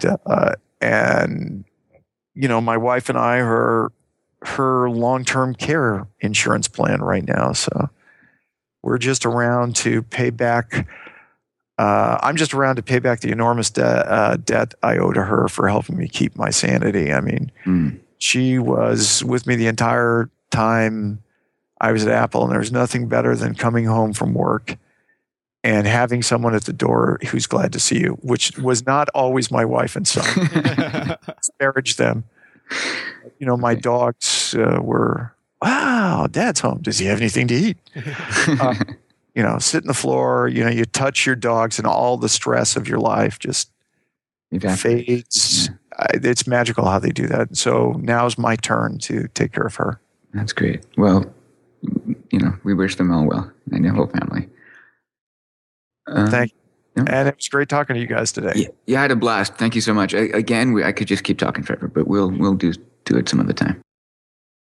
and my wife and I are her long-term care insurance plan right now. So we're just around to pay back. I'm just around to pay back the enormous debt I owe to her for helping me keep my sanity. I mean, she was with me the entire time I was at Apple, and there was nothing better than coming home from work and having someone at the door who's glad to see you, which was not always my wife and son. Disparage them. My dogs were, wow, Dad's home. Does he have anything to eat? Sit on the floor. You touch your dogs, and all the stress of your life just fades. Yeah. It's magical how they do that. So now's my turn to take care of her. That's great. Well, we wish them all well and your whole family. Thank you. Yeah. And it was great talking to you guys today. Yeah, I had a blast. Thank you so much. I could just keep talking forever, but we'll do it some other time.